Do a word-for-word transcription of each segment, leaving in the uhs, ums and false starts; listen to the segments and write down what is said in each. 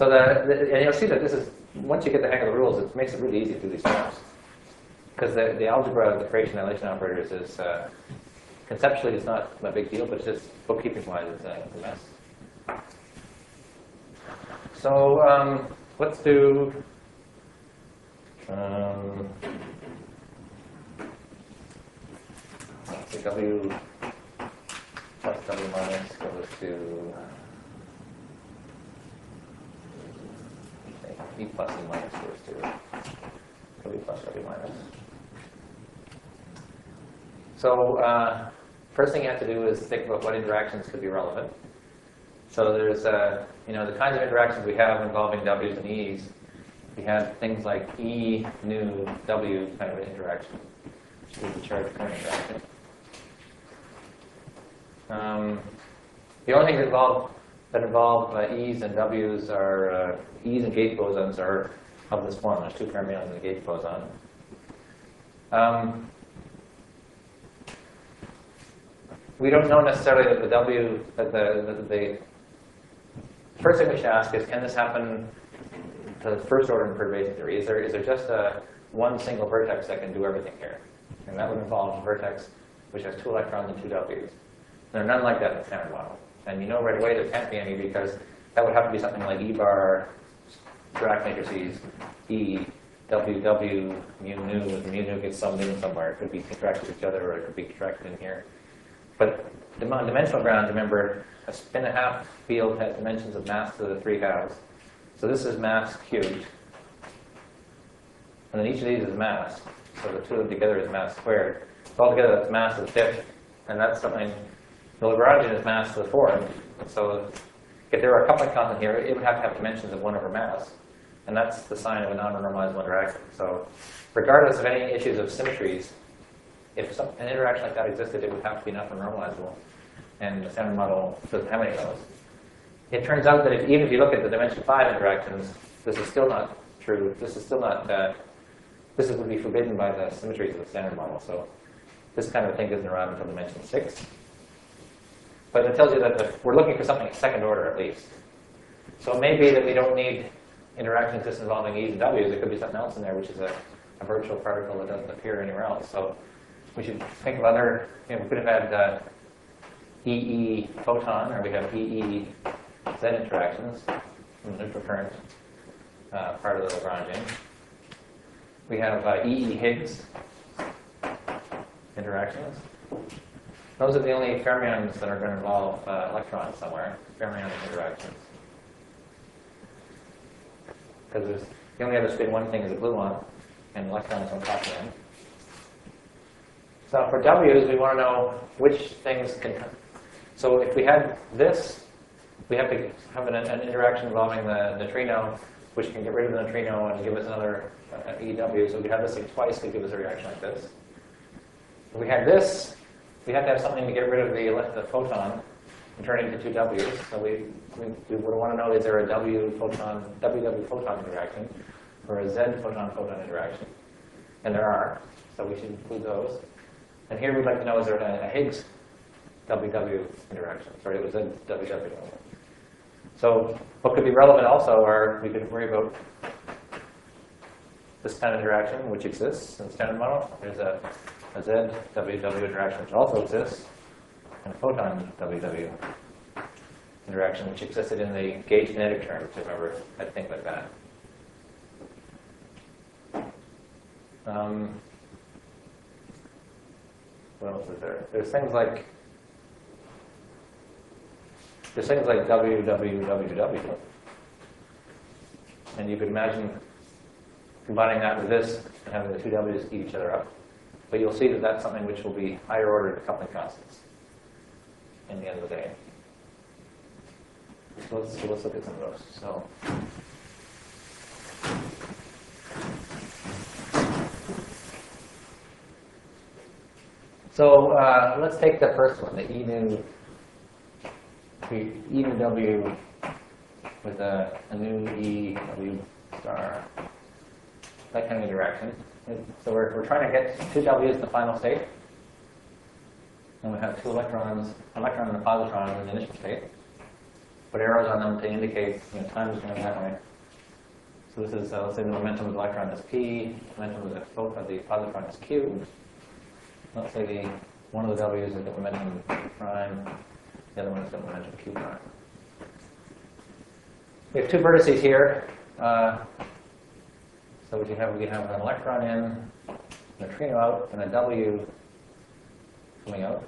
So the, the, and you'll see that this is, once you get the hang of the rules, it makes it really easy to do these forms. Because the, the algebra of the creation and annihilation operators is, uh, conceptually it's not a big deal, but it's just bookkeeping-wise it's a mess. So um, let's do, um, let's do W plus W minus goes to E plus E minus goes to W plus W minus. So uh, first thing you have to do is think about what interactions could be relevant. So there's, uh, you know, the kinds of interactions we have involving W's and E's. We have things like E, nu, W kind of interaction, which is the charge current interaction. Um, the only things involved that involve uh, E's and W's are uh, E's and gate bosons are of this form. There's two fermions in the gate boson. Um, we don't know necessarily that the W, that the, that the first thing we should ask is, can this happen to the first order in perturbation theory? Is there, is there just a one single vertex that can do everything here? And that would involve a vertex which has two electrons and two W's. There are none like that in the standard model. And you know right away there can't be any, because that would have to be something like E bar, Dirac matrices, E, W, W, mu, nu, and mu, nu gets summed in somewhere. It could be contracted to each other, or it could be contracted in here. But on dimensional grounds, remember, a spin and a half field has dimensions of mass to the three halves. So this is mass cubed. And then each of these is mass. So the two of them together is mass squared. So altogether that's mass to the fifth. And that's something, the Lagrangian is mass to the fourth. So if there were a coupling constant here, it would have to have dimensions of one over mass. And that's the sign of a non-renormalizable interaction. So regardless of any issues of symmetries, if some, an interaction like that existed, it would have to be non-renormalizable. And the standard model doesn't have any of those. It turns out that if, even if you look at the dimension five interactions, this is still not true. This is still not, uh, this would be forbidden by the symmetries of the standard model. So this kind of thing isn't around until dimension six. But it tells you that the, we're looking for something second order at least. So it may be that we don't need interactions just involving E's and W's. There could be something else in there, which is a, a virtual particle that doesn't appear anywhere else. So we should think of other, you know, we could have had uh, E E photon, or we have E E Z interactions from the neutral current uh, part of the Lagrangian. We have uh, E E Higgs interactions. Those are the only fermions that are going to involve uh, electrons somewhere, fermionic interactions. Because the only other spin one thing is a gluon, and electrons on top of them. So for W's, we want to know which things can come. So if we had this, we have to have an, an interaction involving the neutrino, which can get rid of the neutrino and give us another uh, E W. So we have this like twice to give us a reaction like this. If we had this, we have to have something to get rid of the, the photon and turn it into two W's. So we, we, we would want to know, is there a W photon, W W photon interaction, or a Z photon photon interaction? And there are, so we should include those. And here we'd like to know, is there a, a Higgs W W interaction? Sorry, it was Z W W. So what could be relevant also are, we could worry about this kind of interaction, which exists in the standard model. There's a, a Z W W interaction, which also exists, and a photon W W interaction, which existed in the gauge kinetic term, if you remember, I think like that. Um, what else is there? There's things like there's things like W W W W, and you could imagine combining that with this and having the two W's eat each other up. But you'll see that that's something which will be higher order coupling constants in the end of the day. So let's, so let's look at some of those. So. So uh, let's take the first one, the E nu, E nu W with a, a new E W star, that kind of interaction. So we're, we're trying to get two W's in the final state, and we have two electrons, an electron and a positron in the initial state. put arrows on them to indicate, you know, time is going that way. So this is, uh, let's say the momentum of the electron is p, momentum of the, of the positron is q. Let's say the one of the w's is the momentum prime, the other one is the momentum q prime. We have two vertices here. Uh, so what you have, we have an electron in, a neutrino out, and a w coming out.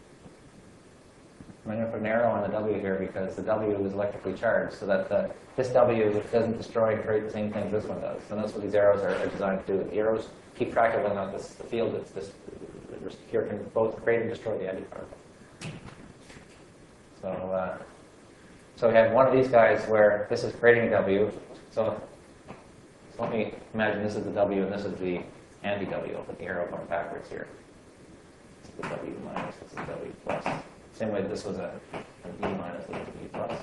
I'm going to put an arrow on the w here because the w is electrically charged, so that the, this w doesn't destroy and create the same things this one does. And that's what these arrows are, are designed to do. The arrows keep track of whether or not this, the field that's this here can both create and destroy the antiparticle. So, uh, so we have one of these guys where this is creating a w. So, so let me imagine this is the w and this is the anti-w. I'll put the arrow going backwards here. This is the w minus, this is the w plus. Same way this was a, an E minus, this was an E plus.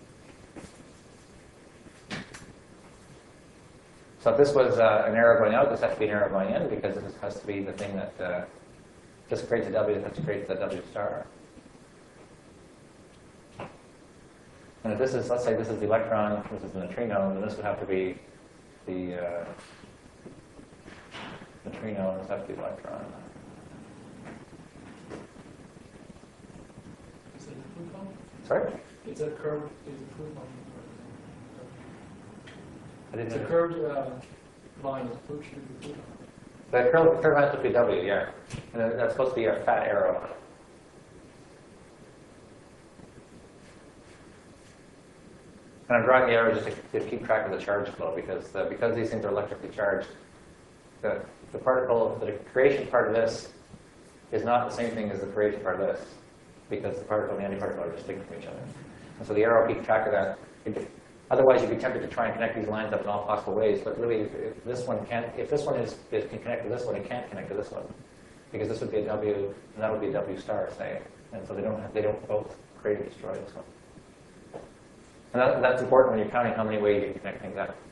So if this was uh, an arrow going out, this has to be an arrow going in because this has to be the thing that uh, just creates a W that creates the W star. And if this is, let's say this is the electron, this is the neutrino, then this would have to be the uh, neutrino, and this has to be the electron. Sorry? It's a curved, it's a curved line. It's a know. curved uh, line. It's approach to the curve. The curve, curve has to be W, yeah. And that's supposed to be a fat arrow. And I'm drawing the arrow just to, to keep track of the charge flow because the, because these things are electrically charged, the, the particle, the creation part of this is not the same thing as the creation part of this, because the particle and the antiparticle are distinct from each other. And so the arrow keeps track of that. It, otherwise, you'd be tempted to try and connect these lines up in all possible ways. But really, if, if this one can't, if this one is, is can connect to this one, it can't connect to this one, because this would be a W, and that would be a W star, say. And so they don't have, they don't both create or destroy this one. And that, that's important when you're counting how many ways you can connect things up.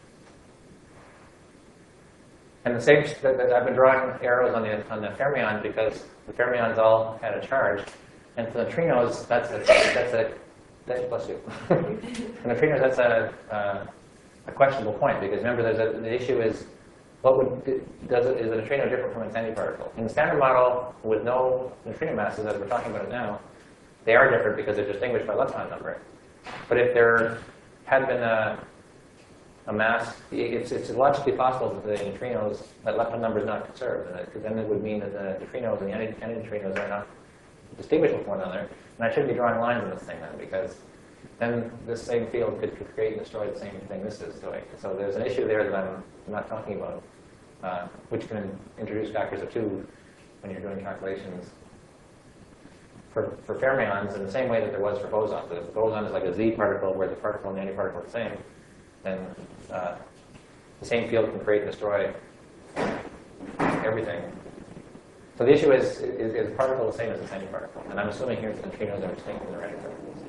And the same, I've been drawing arrows on the on the fermions because the fermions all had a charge. And for the neutrinos, that's a, that's a, that's, bless you. For neutrinos, that's a, uh, a questionable point, because remember, there's a, the issue is, what would, does it, is a neutrino different from its antiparticle? In the standard model, with no neutrino masses, as we're talking about it now, they are different because they're distinguished by lepton number. But if there had been a, a mass, it's, it's logically possible that the neutrinos, that lepton number is not conserved, because then it would mean that the neutrinos and the antineutrinos are not distinguishable from one another. And I shouldn't be drawing lines in this thing then, because then this same field could, could create and destroy the same thing this is doing. So there's an issue there that I'm not talking about, uh, which can introduce factors of two when you're doing calculations for, for fermions in the same way that there was for bosons. So if the boson is like a Z particle where the particle and the antiparticle are the same, then uh, the same field can create and destroy everything. So the issue is, is, is the particle the same as this antiparticle? And I'm assuming here that the neutrinos are distinct from the antiparticles.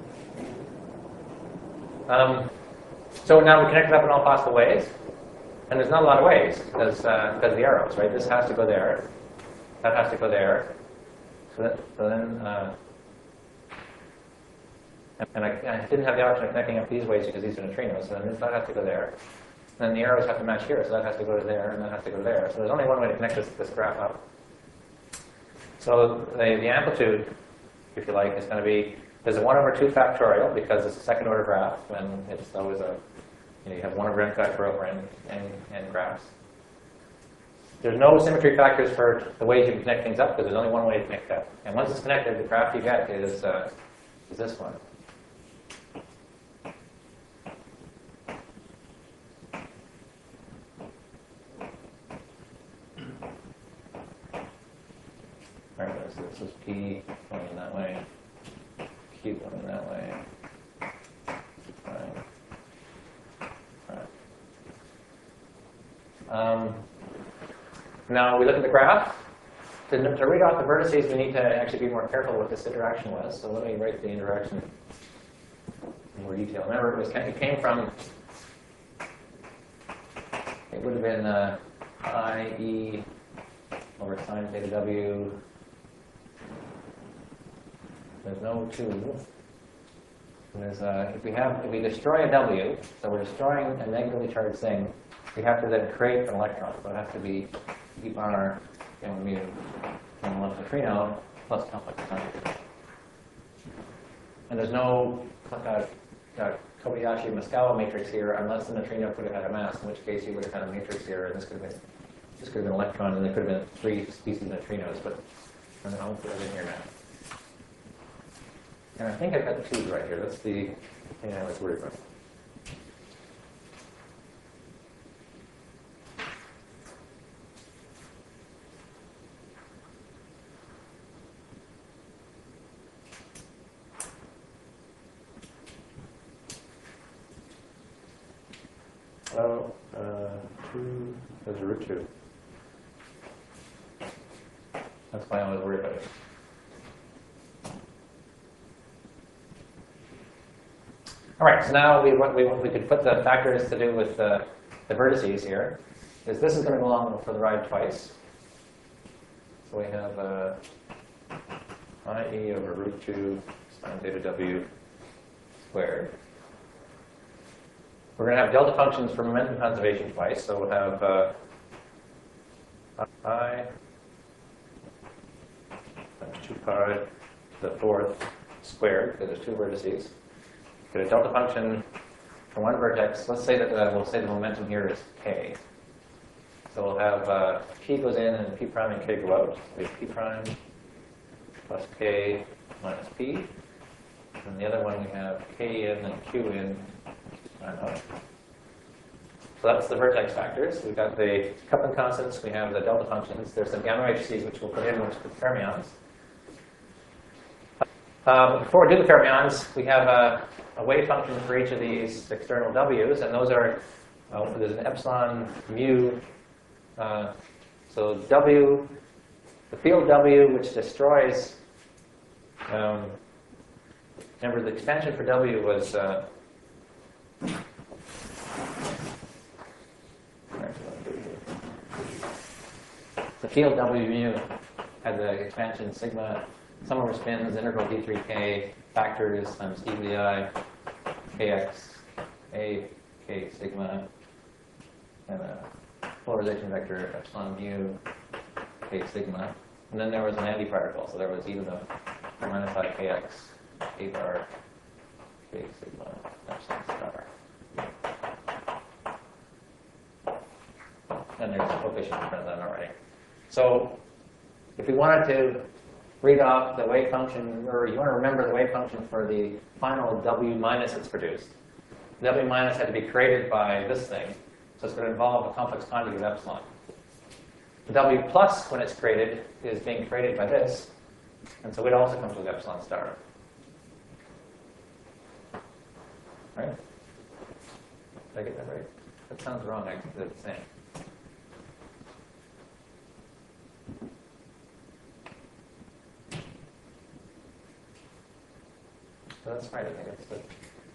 Um, so now we connect it up in all possible ways. And there's not a lot of ways because uh, because of the arrows, right? This has to go there. That has to go there. So, that, so then, uh, and I, I didn't have the option of connecting up these ways because these are neutrinos. So then this, that has to go there. And then the arrows have to match here. So that has to go to there, and that has to go to there. So there's only one way to connect this, this graph up. So the, the amplitude, if you like, is going to be, there's a one over two factorial because it's a second order graph, and it's always a, you know, you have one over n factorial for n, n, n graphs. There's no symmetry factors for the ways you can connect things up because there's only one way to connect up. And once it's connected, the graph you get is, uh, is this one. Right, so this is P going in that way, Q going in that way. Right. Right. Um, now we look at the graph. To, to read off the vertices, we need to actually be more careful what this interaction was. So let me write the interaction in more detail. Remember, it, was, it came from, it would have been uh, I E over sine theta W. There's no two. There's a, if we have, if we destroy a W, so we're destroying a negatively charged thing, we have to then create an electron. So it has to be E bar gamma mu and left neutrino plus complex conjugate. And there's no uh, uh, Kobayashi-Maskawa matrix here unless the neutrino could have had a mass, in which case you would have had a matrix here, and this could have been this could have been an electron, and there could have been three species of neutrinos, but I'll put it in here now. And I think I've got twos right here. That's the thing I was worried about. Oh, uh, two, there's a root two. That's why I was worried about it. All right, so now we, what we, we could put the factors to do with the, the vertices here. Is this is going to go along for the ride twice. So we have uh, I e over root two sine theta w squared. We're going to have delta functions for momentum conservation twice. So we'll have uh, I times two pi to the fourth squared, because there's two vertices. Get a delta function for one vertex. Let's say that uh, we'll say the momentum here is k. So we'll have uh, p goes in and p prime and k go out. We have p prime plus k minus p. And the other one we have k in and q in and out. So that's the vertex factors. We've got the coupling constants. We have the delta functions. There's some gamma H Cs which we'll put in, which are the fermions. Um, before we do the fermions, we have a, a wave function for each of these external W's, and those are, uh, there's an epsilon mu. Uh, so W, the field W, which destroys, um, remember the expansion for W was, uh, the field W mu had the expansion sigma, sum over spins, integral d three k, factors times e to the I, kx, a, k sigma, and a polarization vector epsilon mu, k sigma. And then there was an antiparticle, so there was e to the minus I kx, a bar, k sigma, epsilon star. And there's a coefficient in front of that already. So if we wanted to read off the wave function, or you want to remember the wave function for the final W minus that's produced. W minus had to be created by this thing, so it's going to involve a complex conjugate of epsilon. The W plus, when it's created, is being created by this, and so it also comes with epsilon star. Right? Did I get that right? That sounds wrong, I think it's the same. So that's right, I think it's good.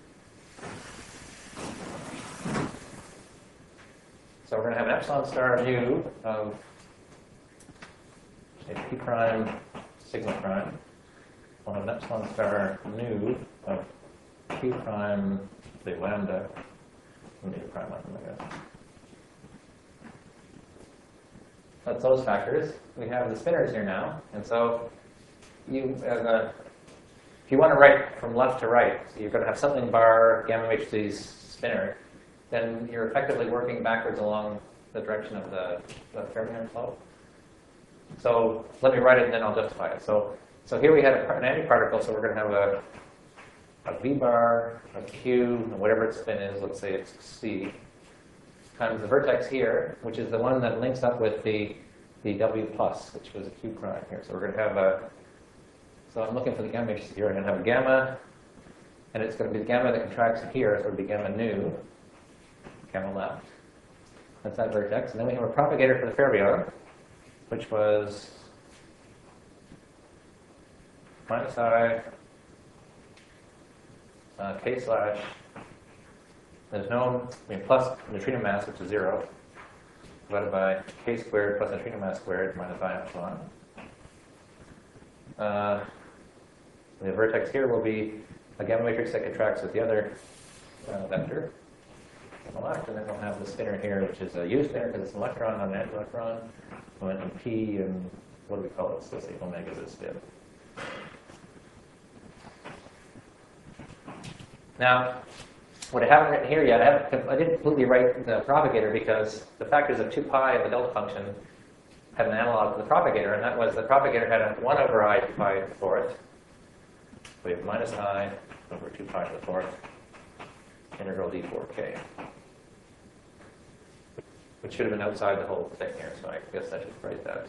So we're going to have an epsilon star mu of say, p prime sigma prime. We'll have an epsilon star nu of q prime, say lambda, and mu prime lambda, I guess. That's those factors. We have the spinors here now, and so you as a if you want to write from left to right, so you're going to have something bar gamma H C's spinor, then you're effectively working backwards along the direction of the, the fermion flow. So let me write it and then I'll justify it. So, so here we had a, an antiparticle, so we're going to have a, a V bar, a Q, and whatever its spin is, let's say it's C, times the vertex here, which is the one that links up with the, the W plus, which was a Q prime here. So we're going to have a So I'm looking for the gamma H C here. I'm going to have a gamma, and it's going to be the gamma that contracts here, so it would be gamma nu, gamma left. That's that vertex. And then we have a propagator for the fermion, which was minus I, uh, k slash, there's no, I mean, plus neutrino mass, which is zero, divided by k squared plus neutrino mass squared minus I epsilon. Uh, The vertex here will be a gamma matrix that contracts with the other uh, vector on the left, and then we'll have the spinner here, which is a U spinner because it's an electron on an anti-electron, momentum P, and what do we call it? So let's say omega is a spin. Now, what I haven't written here yet, I, haven't, I didn't completely write the propagator because the factors of two pi of the delta function had an analog to the propagator, and that was the propagator had a one over I to pi to the fourth. We have minus I over two pi to the fourth, integral d four k. Which should have been outside the whole thing here, so I guess I should write that.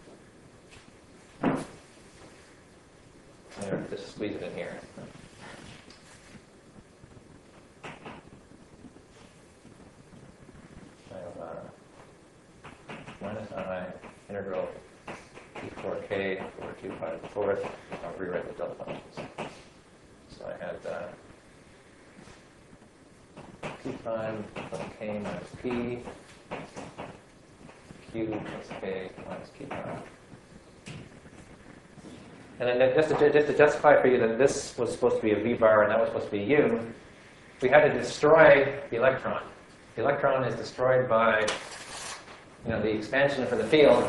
There, just squeeze it in here. I have uh, minus I integral d four k over two pi to the fourth. I'll rewrite the delta functions. So I had uh, p prime plus k minus p, q plus k minus q prime. And then just to, just to justify for you that this was supposed to be a v bar and that was supposed to be u, we had to destroy the electron. The electron is destroyed by, you know, the expansion for the field.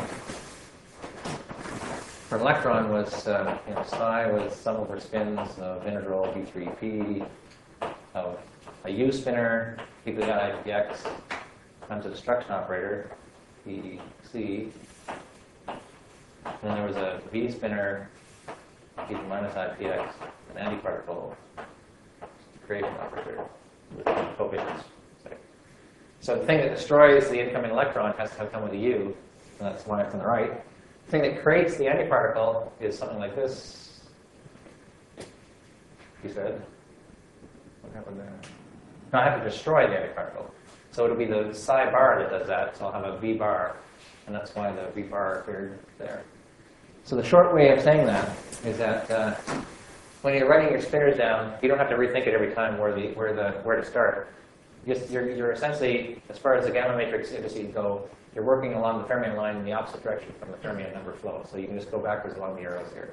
For an electron was, uh, you know, psi was sum over spins of integral d three p of a u spinner, p to the I px, times the destruction operator, p c. And then there was a v spinner, p to the minus I px, an antiparticle creation operator with coefficients. So the thing that destroys the incoming electron has to come with a u, and that's why it's on the right. The thing that creates the antiparticle is something like this. You said? What happened there? No, I have to destroy the antiparticle. So it'll be the psi bar that does that, so I'll have a v bar, and that's why the v bar appeared there. So the short way of saying that is that uh, when you're writing your spinners down, you don't have to rethink it every time where the where the where to start. Just, you're, you're essentially, as far as the gamma matrix indices go, you're working along the fermion line in the opposite direction from the fermion number flow. So you can just go backwards along the arrows here.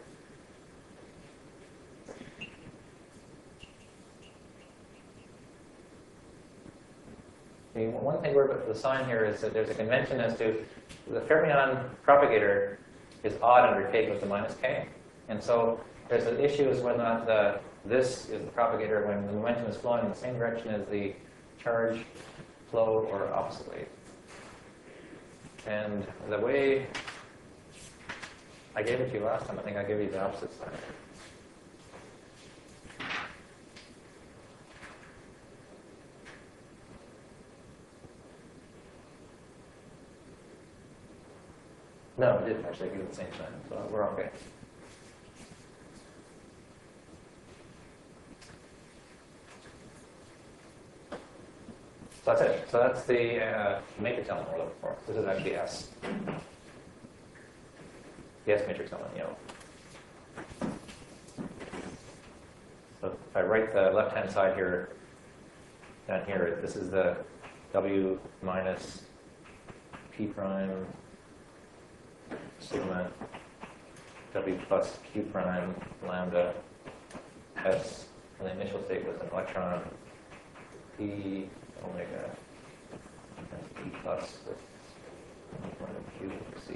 Okay, one thing about the sign here is that there's a convention as to the fermion propagator is odd under k goes to minus k. And so there's an issue is whether or not the, this is the propagator when the momentum is flowing in the same direction as the charge flow or oppositely. And the way I gave it to you last time, I think I gave you the opposite side. No, I didn't actually give you the same sign, so we're okay. So that's it. So that's the uh, matrix element we're looking for. This is actually S. The S matrix element, you know. So if I write the left-hand side here, down here, this is the W minus P prime sigma W plus Q prime lambda S, and the initial state was an electron P omega P plus with Q C.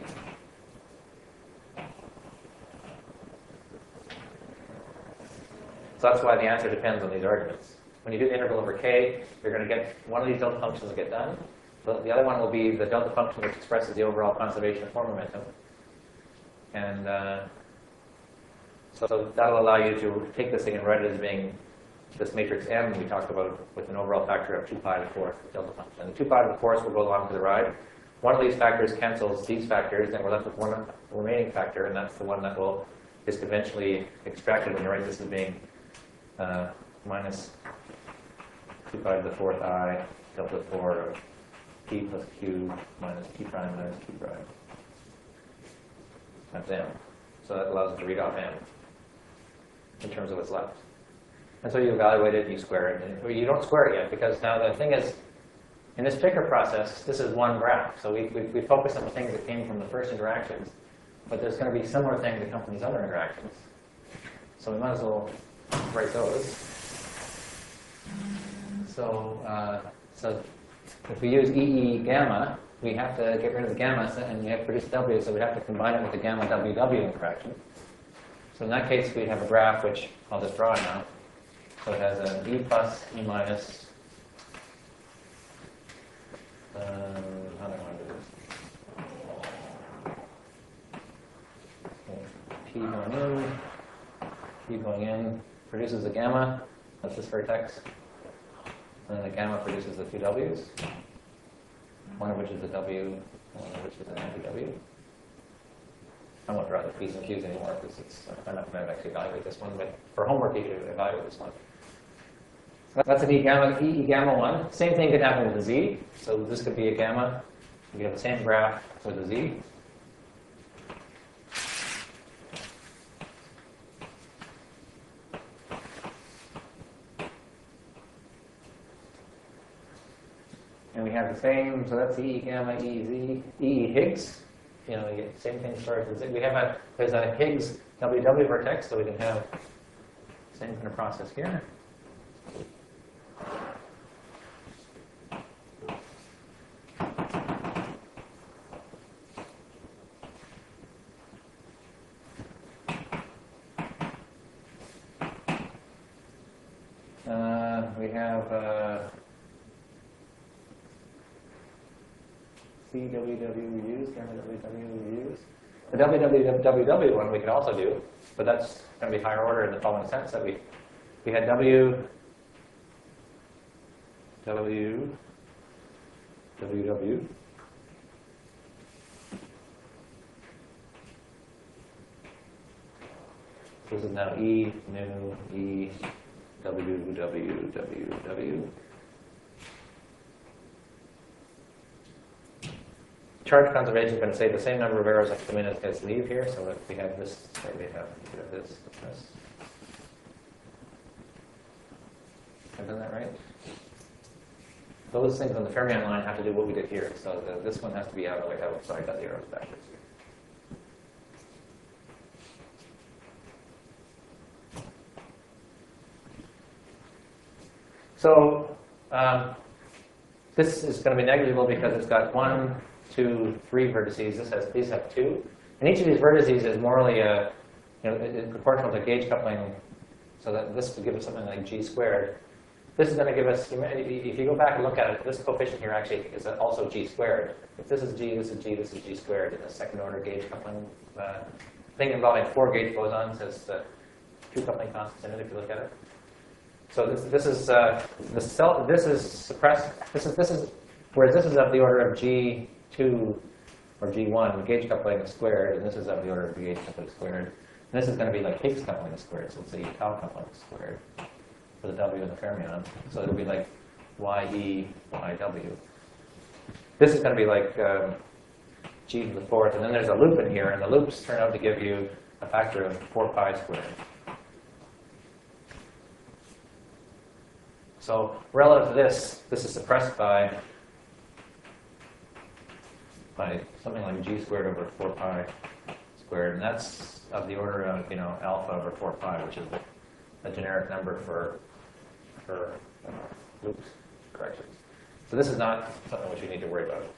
So that's why the answer depends on these arguments. When you do the integral over k, you're going to get one of these delta functions will get done. But the other one will be the delta function which expresses the overall conservation of form momentum. And uh, so, so that'll allow you to take this thing and write it as being this matrix M we talked about with an overall factor of two pi to the fourth delta function. And the two pi to the fourth will go along for the ride. One of these factors cancels these factors, and we're left with one remaining factor, and that's the one that will is conventionally extracted when you write this as being uh, minus two pi to the fourth I delta four of P plus Q minus P prime minus Q prime times M. So that allows us to read off M in terms of what's left. And so you evaluate it, and you square it. And you don't square it yet, because now the thing is, in this picker process, this is one graph. So we, we, we focus on the things that came from the first interactions, but there's going to be similar things that come from these other interactions. So we might as well write those. So, uh, so if we use E E gamma, we have to get rid of the gamma, so- and we have to produce W, so we have to combine it with the gamma W W interaction. So in that case, we have a graph, which I'll just draw now. So it has an E plus, E minus. Um, how do I want to do this? Okay. P going in, P going in, produces a gamma. That's this vertex. And then the gamma produces the two W's, one of which is a W, one of which is an anti-W. I won't draw the P's and Q's anymore because it's, I'm not going to actually evaluate this one, but for homework you should evaluate this one. So that's an E gamma, E, E gamma one. Same thing could happen with a Z. So this could be a gamma. We have the same graph with a Z. And we have the same, so that's E gamma, E Z, E Higgs. You know, you get the same thing as far as we have a, there's a Higgs W W vertex, so we can have the same kind of process here. Uh, we have uh, C W W Us, gamma W W Us. The W W W W one we could also do, but that's going to be higher order in the following sense that we we had W W W W. This is now E new E W W W W. Charge conservation is going to say the same number of arrows that come in as guys leave here. So if we have this, say we have, we have this, this. Have I done that right? Those things on the Fermion line have to do what we did here. So the, this one has to be out of the way out. So I got the arrows backwards here. So um, this is going to be negligible because it's got one, two, three vertices. This has these have two, and each of these vertices is morally a, you know, it- it's proportional to gauge coupling. So that this would give us something like G squared. This is going to give us, if you go back and look at it, this coefficient here actually is also G squared. If this is G, this is G, this is G squared in the second order gauge coupling uh, thing involving four gauge bosons has the two coupling constants in it. If you look at it. So this, this is uh, the cell. This is suppressed. This is this is whereas this is of the order of G two or G one gauge coupling squared, and this is of the order of gauge coupling squared. And this is going to be like Higgs coupling squared. So let's say tau coupling squared for the W in the fermion. So it'll be like Y E Y W. This is going to be like um, G to the fourth, and then there's a loop in here, and the loops turn out to give you a factor of four pi squared. So relative to this, this is suppressed by by something like G squared over four pi squared, and that's of the order of, you know, alpha over four pi, which is a generic number for for uh, loops corrections. So this is not something which you need to worry about.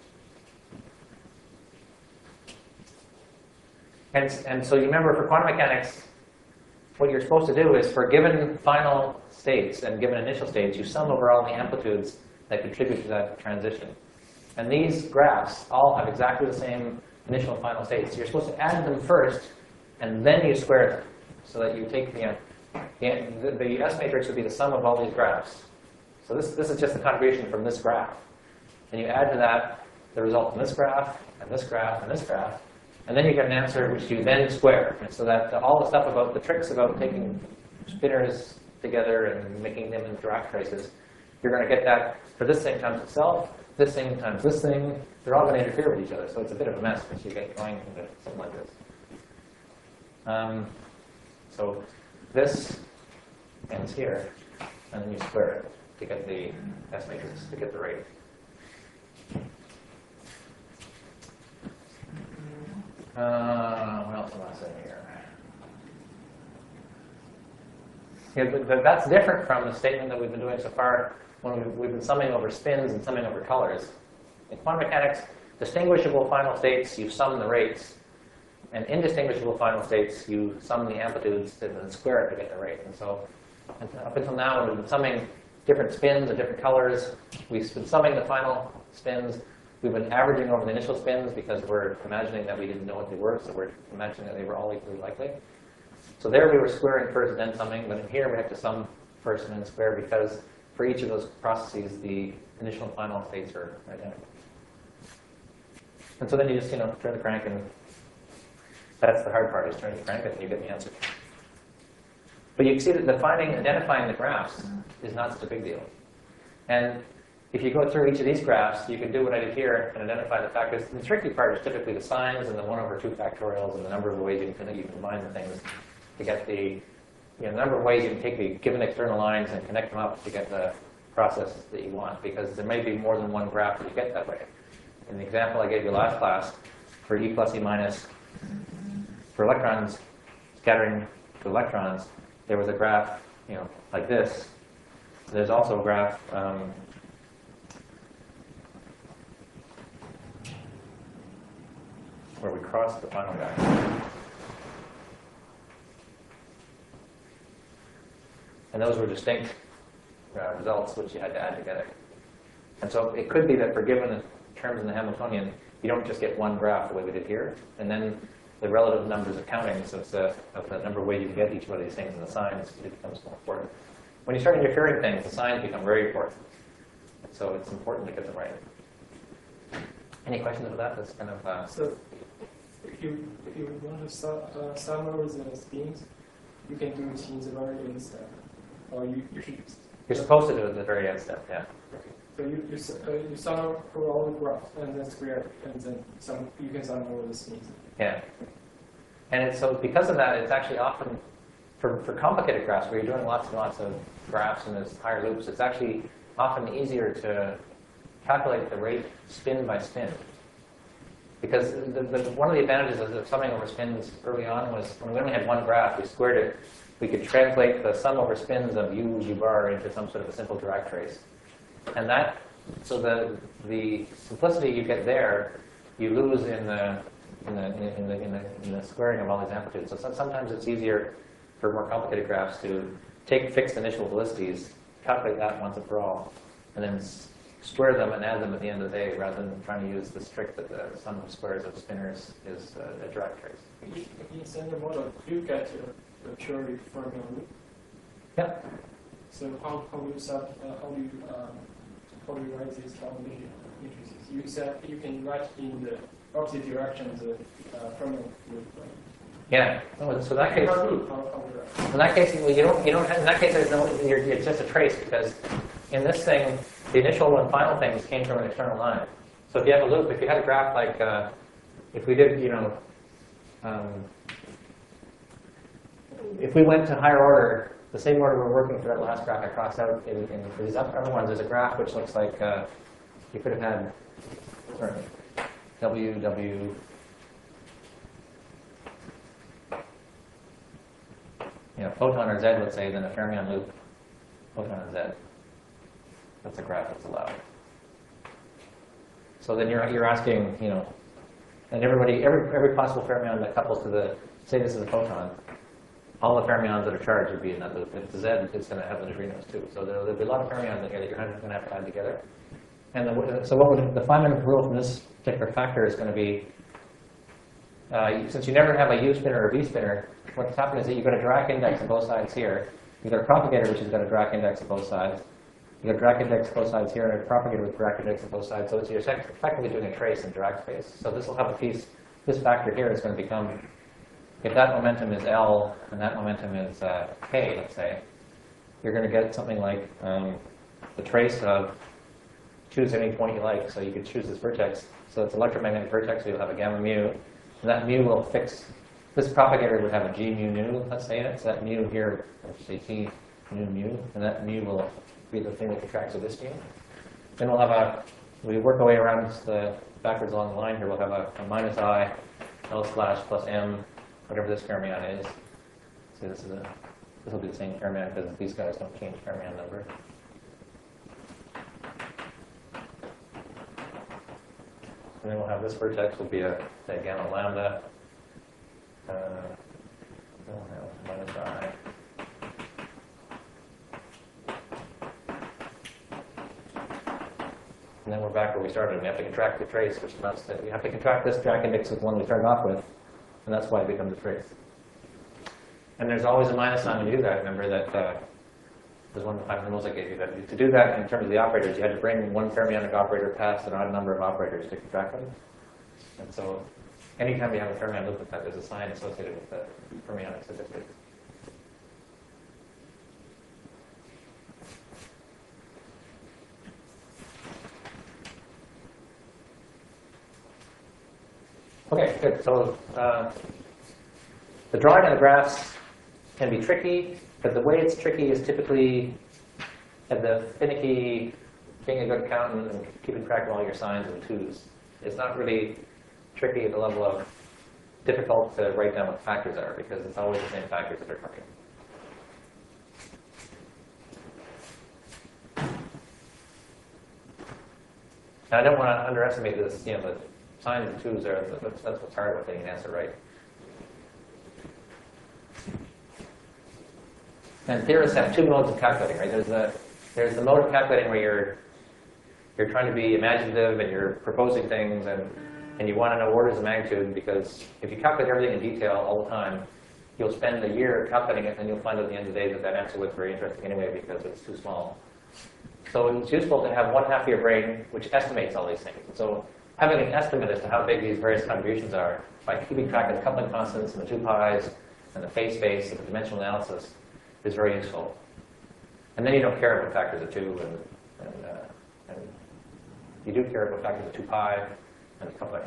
And and so you remember for quantum mechanics, what you're supposed to do is for given final states and given initial states, you sum over all the amplitudes that contribute to that transition. And these graphs all have exactly the same initial and final states. So you're supposed to add them first, and then you square them. So that you take the, the, the S matrix would be the sum of all these graphs. So this, this is just the contribution from this graph. And you add to that the result from this graph, and this graph, and this graph. And then you get an answer which you then square. And so that all the stuff about the tricks about taking spinors together and making them into Dirac traces, you're going to get that for this thing times itself, this thing times this thing. They're all going to interfere with each other. So it's a bit of a mess once you get going into something like this. Um, so this ends here, and then you square it to get the S matrix, to get the rate. Uh, what else am I saying here? Yeah, but, but that's different from the statement that we've been doing so far when we've, we've been summing over spins and summing over colors. In quantum mechanics, distinguishable final states, you sum the rates. And indistinguishable final states, you sum the amplitudes and then square it to get the rate. And so and up until now, when we've been summing different spins of different colors, we've been summing the final spins. We've been averaging over the initial spins because we're imagining that we didn't know what they were, so we're imagining that they were all equally likely. So there we were squaring first and then summing, but in here we have to sum first and then square because for each of those processes, the initial and final states are identical. And so then you just, you know, turn the crank, and that's the hard part, is turning the crank, and you get the answer. But you can see that defining, identifying the graphs is not such a big deal. And if you go through each of these graphs, you can do what I did here and identify the factors. The tricky part is typically the signs and the one over two factorials and the number of ways you can, you can combine the things to get the, you know, the number of ways you can take the given external lines and connect them up to get the process that you want, because there may be more than one graph that you get that way. In the example I gave you last class, for E plus E minus, for electrons scattering to electrons, there was a graph, you know, like this. There's also a graph um, where we cross the final guy. And those were distinct uh, results which you had to add together. And so it could be that for given terms in the Hamiltonian, you don't just get one graph the way we did here, and then the relative numbers of countings so it's the, of the number of ways you can get each one of these things in the signs, it becomes more important. When you start interfering things, the signs become very important. So it's important to get them right. Any questions about that? That's kind of... Uh, So if you, if you want to sum, uh, sum over the spins, you can do it in the very end step. Or you, you should... You're supposed to do it at the very end step, yeah. So you, you, s- uh, you sum over all the graphs and then square, and then some, you can sum over the spins. Yeah. And it's, so because of that, it's actually often, for, for complicated graphs where you're doing lots and lots of graphs and there's higher loops, it's actually often easier to calculate the rate spin by spin. Because the, the, one of the advantages of summing over spins early on was when we only had one graph, we squared it, we could translate the sum over spins of u, u bar into some sort of a simple Dirac trace. And that, so the, the simplicity you get there, you lose in the, in the, in the, in the, in the squaring of all these amplitudes. So sometimes it's easier for more complicated graphs to take fixed initial velocities, calculate that once and for all, and then square them and add them at the end of the day, rather than trying to use this trick that the sum of squares of spinners is a, a Dirac trace. In in standard model, you get a, a purely Fermion loop. Yeah. So how, how do you sub, uh, how do you um, how do you write these combination matrices? You set you can write in the opposite direction the uh, Fermion loop. Right? Yeah. Oh, so in that case, How, loop, how, how do you write? in that case, well, you don't, you don't. In that case, there's no. You're, it's just a trace because in this thing, the initial and final things came from an external line. So if you have a loop, if you had a graph like, uh, if we did, you know, um, if we went to higher order, the same order we're working through that last graph I crossed out in, in for these other ones, there's a graph which looks like uh, you could have had, sorry, W, W, you know, photon or Z, let's say, then a fermion loop, photon and Z. That's a graph that's allowed. So then you're you're asking, you know, and everybody, every every possible fermion that couples to the, say this is a photon, all the fermions that are charged would be in that loop. If it's Z, it's going to have the neutrinos too. So there, there'll be a lot of fermions that you're going to have to add together. And the, so what would the Feynman rule from this particular factor is going to be, uh, since you never have a U spinner or a V spinner, what's happening is that you've got a Dirac index on both sides here. You've got a propagator which has got a Dirac index on both sides. You've got Dirac index on both sides here and a propagator with Dirac index on both sides. So it's, you're effectively doing a trace in Dirac space. So this will have a piece, this factor here is going to become, if that momentum is L and that momentum is uh, K, let's say, you're going to get something like um, the trace of, choose any point you like. So you could choose this vertex. So it's electromagnetic vertex, so you'll have a gamma mu. And that mu will fix, this propagator would have a G mu nu, let's say in it. So that mu here, let's say T nu mu, and that mu will be the thing that contracts with this mu. Then we'll have a, we work our way around the backwards along the line here, we'll have a, a minus I, L slash plus M, whatever this fermion is. So this is a This will be the same fermion because these guys don't change fermion number. And then we'll have this vertex will be a, say, gamma lambda. Uh, we'll have minus I. And then we're back where we started. We have to contract the trace, which means that we have to contract this track index with the one we started off with, and that's why it becomes a trace. And there's always a minus sign when you do that. Remember that uh, there's one of the five rules I gave you. That to do that in terms of the operators, you had to bring one fermionic operator past an odd number of operators to contract them. And so anytime you have a fermion loop with that, there's a sign associated with the fermionic statistics. Okay, good. So uh, the drawing of the graphs can be tricky, but the way it's tricky is typically at the finicky, being a good accountant and keeping track of all your signs and twos. It's not really tricky at the level of difficult to write down what the factors are, because it's always the same factors that are coming. And I don't want to underestimate this, you know, the signs and twos are, that's, that's what's hard with getting an answer right. And theorists have two modes of calculating, right? There's the, there's the mode of calculating where you're, you're trying to be imaginative and you're proposing things and, and you want to know orders of magnitude, because if you calculate everything in detail all the time, you'll spend a year calculating it and you'll find at the end of the day that that answer was very interesting anyway because it's too small. So it's useful to have one half of your brain which estimates all these things. So having an estimate as to how big these various contributions are by keeping track of the coupling constants and the two pi's and the phase space and the dimensional analysis is very useful. And then you don't care about factors of two, and, and, uh, and you do care about factors of two pi and the coupling.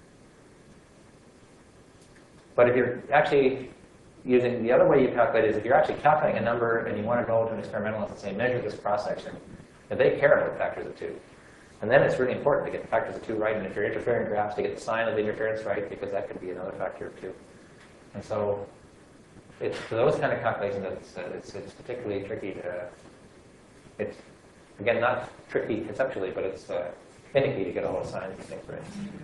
But if you're actually using the other way you calculate is if you're actually calculating a number and you want to go to an experimentalist and say, measure this cross-section, and they care about factors of two. And then it's really important to get the factors of two right, and if you're interfering graphs, to get the sign of the interference right, because that could be another factor of two. And so it's for those kind of calculations that it's, uh, it's, it's particularly tricky to, it's, again, not tricky conceptually, but it's uh, finicky to get all those signs and things right.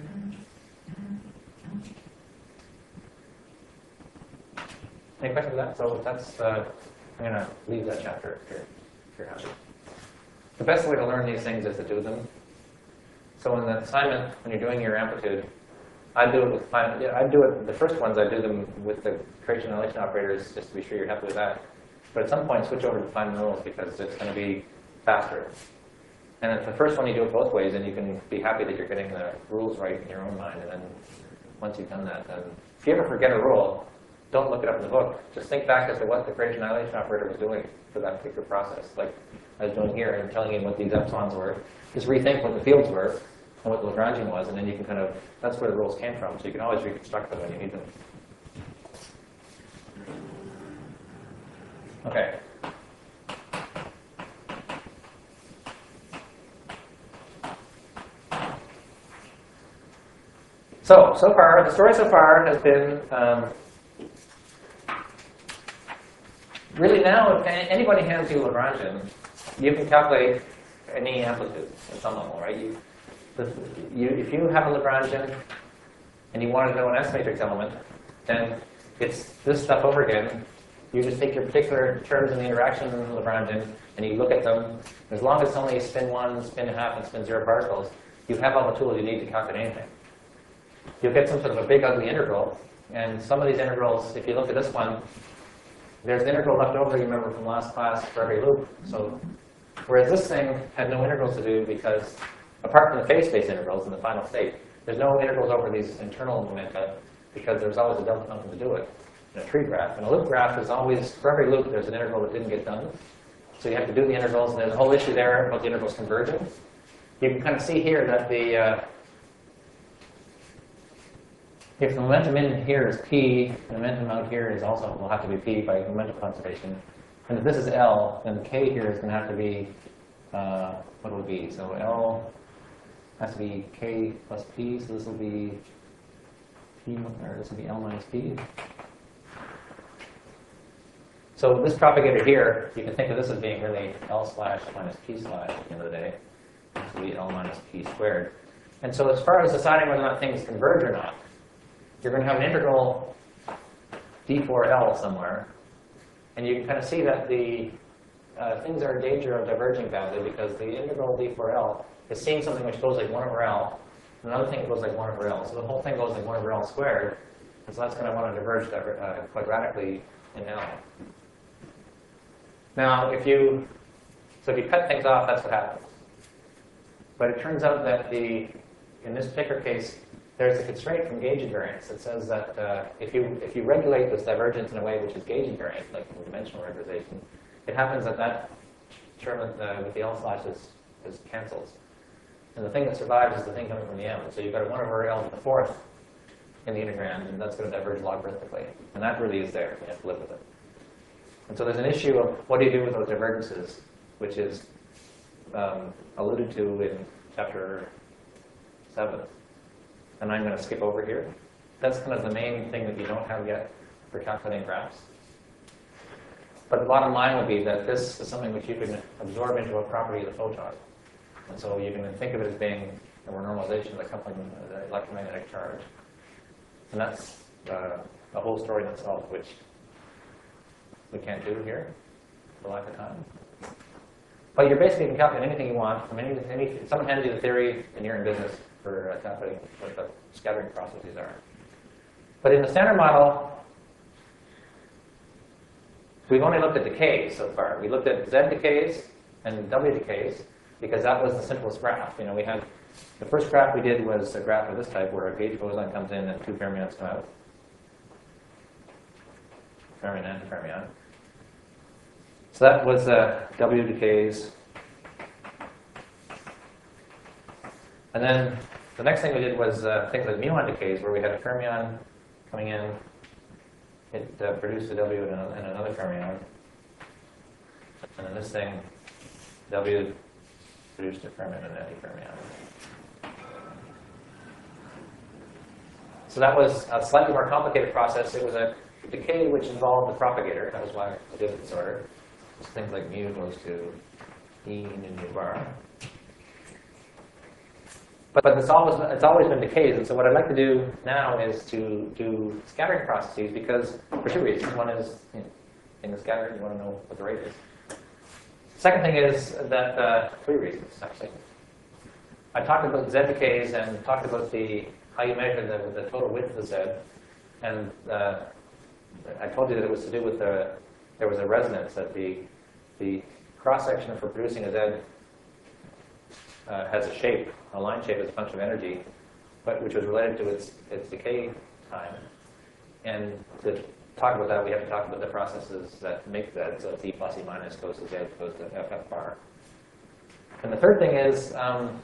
Any questions on that? So that's, uh, I'm going to leave that chapter if you're, if you're happy. The best way to learn these things is to do them. So in the assignment, when you're doing your amplitude, I do it with final, yeah, I do it, the first ones I do them with the creation and elation operators just to be sure you're happy with that. But at some point, switch over to final rules because it's going to be faster. And if the first one you do it both ways, then you can be happy that you're getting the rules right in your own mind. And then once you've done that, then if you ever forget a rule, don't look it up in the book. Just think back as to what the creation and elation operator was doing for that particular process. Like I was doing here and telling you what these epsilons were. Just rethink what the fields were and what the Lagrangian was, and then you can kind of, that's where the rules came from. So you can always reconstruct them when you need them. Okay. So, so far, the story so far has been, um, really now, if anybody hands you Lagrangian, you can calculate any amplitude at some level, right? You, the, you, if you have a Lagrangian and you want to know an S matrix element, then it's this stuff over again. You just take your particular terms in the interaction in the Lagrangian and you look at them. As long as it's only spin one, spin a half, and spin zero particles, you have all the tools you need to calculate anything. You'll get some sort of a big ugly integral, and some of these integrals, if you look at this one, there's an integral left over, you remember from last class, for every loop. So, whereas this thing had no integrals to do because, apart from the phase space integrals in the final state, there's no integrals over these internal momenta because there's always a delta function to do it in a tree graph. And a loop graph is always, for every loop, there's an integral that didn't get done. So you have to do the integrals, and there's a whole issue there about the integrals converging. You can kind of see here that the, uh, if the momentum in here is p, the momentum out here is also will have to be p by momentum conservation. And if this is L, then the k here is going to have to be, uh, what will it be? So L has to be k plus p, so this will be p, or this will be L minus p. So this propagator here, you can think of this as being really L slash minus P slash at the end of the day. This will be L minus P squared. And so as far as deciding whether or not things converge or not, you're going to have an integral d four L somewhere. And you can kind of see that the uh, things are in danger of diverging badly because the integral d four L is seeing something which goes like one over L, and another thing that goes like one over L. So the whole thing goes like one over L squared. And so that's going to want to diverge uh, quadratically in L. Now, if you, so if you cut things off, that's what happens. But it turns out that the, in this particular case, there's a constraint from gauge invariance that says that uh, if you if you regulate this divergence in a way which is gauge invariant, like dimensional regularization, it happens that that term uh, with the L slash is, is cancels. And the thing that survives is the thing coming from the M. So you've got a one over L to the fourth in the integrand, and that's going to diverge logarithmically. And that really is there. You have to live with it. And so there's an issue of what do you do with those divergences, which is um, alluded to in chapter seven. And I'm going to skip over here. That's kind of the main thing that you don't have yet for calculating graphs. But the bottom line would be that this is something which you can absorb into a property of the photon. And so you can think of it as being a normalization of the coupling of the electromagnetic charge. And that's uh, a whole story in itself, which we can't do here for lack of time. But you're basically can calculate anything you want from any, any if someone hands you the theory and you're in business for uh, calculating what the scattering processes are. But in the standard model, we've only looked at decays so far. We looked at Z decays and W decays because that was the simplest graph. You know, we had the first graph we did was a graph of this type where a gauge boson comes in and two fermions come out. Fermion and fermion. So that was uh, W decays. And then the next thing we did was uh, things like muon decays, where we had a fermion coming in. It uh, produced a W and another, and another fermion. And then this thing, W produced a fermion and an antifermion. So that was a slightly more complicated process. It was a decay which involved the propagator. That was why I did it this order. So things like mu goes to E nu mu bar. But, but it's, always, it's always been decays. And so what I'd like to do now is to do scattering processes because for two reasons. One is, you know, in the scatter, you want to know what the rate is. Second thing is that, uh, three reasons, actually. I talked about Z decays and talked about the how you measure the, the total width of the Z. And uh, I told you that it was to do with the, there was a resonance that the, the cross-section for producing a Z uh, has a shape, a line shape as a function of energy, but which was related to its, its decay time. And to talk about that, we have to talk about the processes that make that. So T plus E minus goes to Z, goes to F F bar. And the third thing is, um,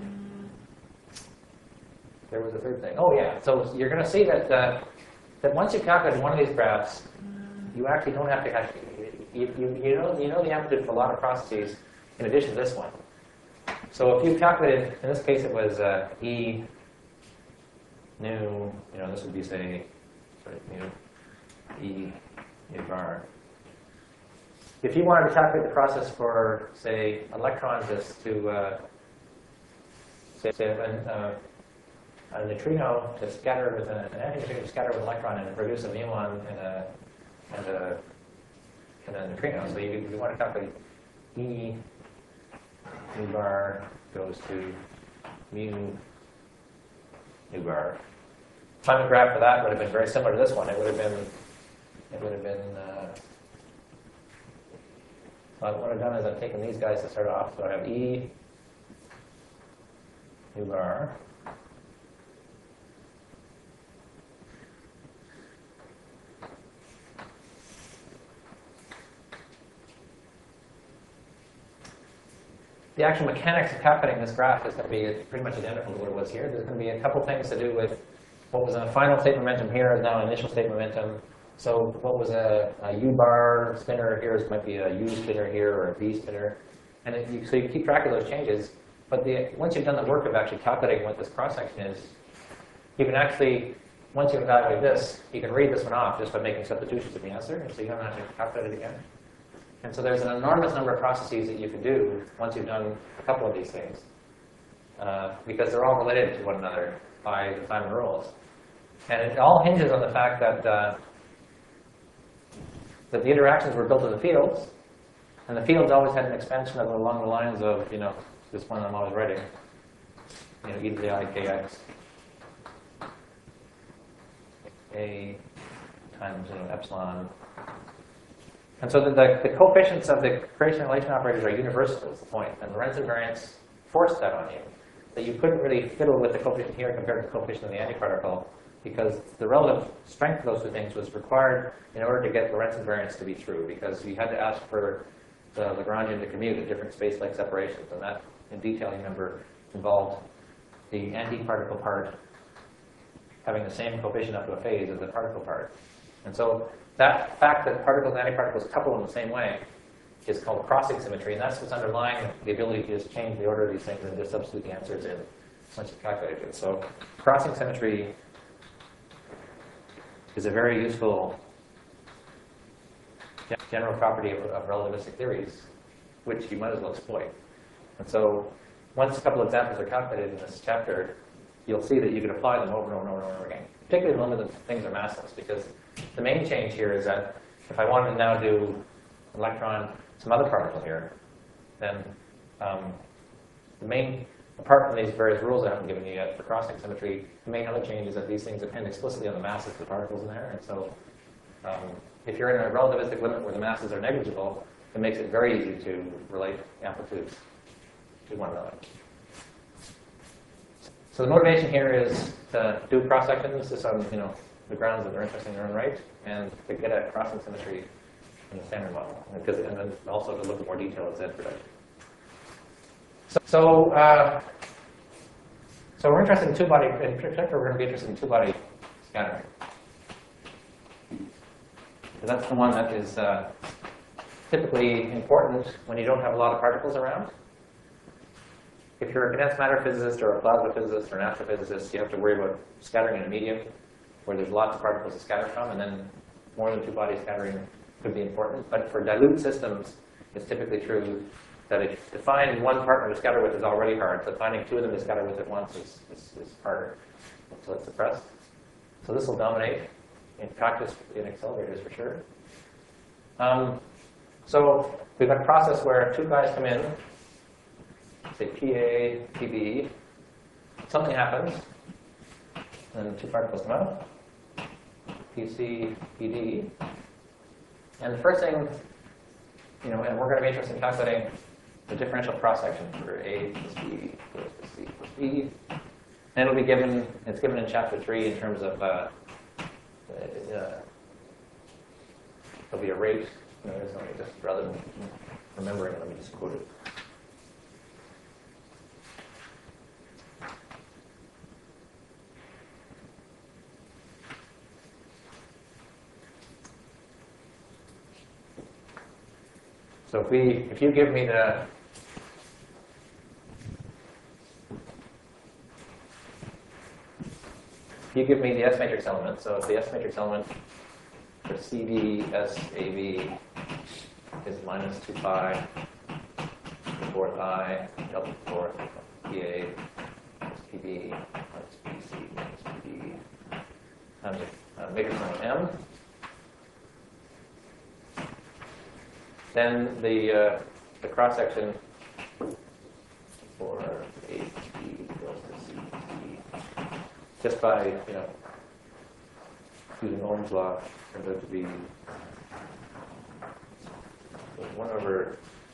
there was a third thing. Oh yeah, so you're going to see that uh, that once you calculate one of these graphs, you actually don't have to have, you, you, you, know, you know the amplitude for a lot of processes in addition to this one. So if you calculated, in this case it was uh, E nu, you know, this would be say, sorry, mu, E nu bar. If you wanted to calculate the process for, say, electrons as to, uh, say, say an, uh, a neutrino to scatter with an, an antineutrino to scatter with an electron and produce a muon and a and a and a neutrino. So you, you want to calculate E nu bar goes to mu nu bar. Time graph for that would have been very similar to this one. It would have been it would have been. Uh, so what I've done is I've taken these guys to start off. So I have E nu bar. The actual mechanics of calculating this graph is going to be pretty much identical to what it was here. There's going to be a couple things to do with what was a final state momentum here is now an initial state momentum. So what was a, a U bar spinner here is might be a U spinner here or a V spinner. And it, you, so you keep track of those changes. But the, once you've done the work of actually calculating what this cross-section is, you can actually once you evaluate this, you can read this one off just by making substitutions in the answer, and so you don't have to calculate it again. And so there's an enormous number of processes that you can do once you've done a couple of these things, uh, because they're all related to one another by the Feynman rules. And it all hinges on the fact that, uh, that the interactions were built in the fields, and the fields always had an expansion of along the lines of, you know, this one I'm always writing, you know, e to the I kx, a times, you know, epsilon. And so the, the, the coefficients of the creation relation operators are universal, is the point. And Lorentz invariance forced that on you, that you couldn't really fiddle with the coefficient here compared to the coefficient of the antiparticle, because the relative strength of those two things was required in order to get Lorentz invariance to be true, because you had to ask for the Lagrangian to commute at different space-like separations. And that, in detail, you remember, involved the antiparticle part having the same coefficient up to a phase as the particle part. And so that fact that particles and antiparticles couple in the same way is called crossing symmetry, and that's what's underlying the ability to just change the order of these things and just substitute the answers in once you've calculated it. So crossing symmetry is a very useful general property of, of relativistic theories, which you might as well exploit. And so once a couple of examples are calculated in this chapter, you'll see that you can apply them over and over and over and over again, particularly when the things are massless, because the main change here is that if I wanted to now do electron, some other particle here, then um, the main, apart from these various rules I haven't given you yet for crossing symmetry, the main other change is that these things depend explicitly on the masses of the particles in there. And so um, if you're in a relativistic limit where the masses are negligible, it makes it very easy to relate amplitudes to one another. So the motivation here is to do cross sections just on, you know, the grounds that are interesting in their own right, and to get at crossing symmetry in the standard model, because, and then also to look at more detail at Z production. So, so, uh, so we're interested in two-body, in particular, we're going to be interested in two-body scattering. So that's the one that is uh, typically important when you don't have a lot of particles around. If you're a condensed matter physicist or a plasma physicist or an astrophysicist, you have to worry about scattering in a medium where there's lots of particles to scatter from, and then more than two-body scattering could be important. But for dilute systems, it's typically true that if to find one partner to scatter with is already hard, so finding two of them to scatter with at once is, is, is harder. So it's suppressed. So this will dominate in practice in accelerators for sure. Um, so we've got a process where two guys come in, say P A, P B, something happens, and two particles come out, P C, P D. And the first thing, you know, and we're going to be interested in calculating the differential cross-section for A plus B goes to C plus B. And it'll be given, it's given in chapter three in terms of, uh, uh, there'll be a rate. You know, there's no, just rather than remembering it, let me just quote it. So if we, if you give me the, if you give me the S matrix element, so if the S matrix element for C B S A B is minus two pi, fourth I, delta fourth, P A, minus P B, minus P C, minus P D, times uh, matrix element M. Then the uh, the cross section for A B goes to C D just by, you know, using Ohm's law turns out to be one over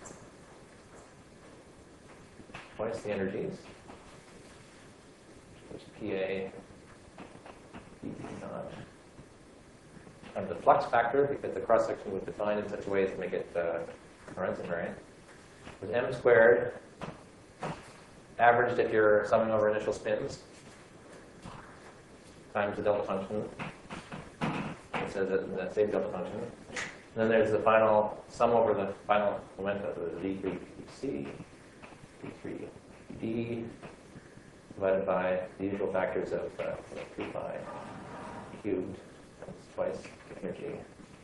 twice the energies, which is P A P B naught. And the flux factor, because the cross-section was defined in such a way as to make it uh, Lorentz invariant, was m squared, averaged if you're summing over initial spins, times the delta function. It says that that same delta function. And then there's the final sum over the final momenta, the d three P C, d three D, divided by the usual factors of uh, three pi, cubed times twice energy.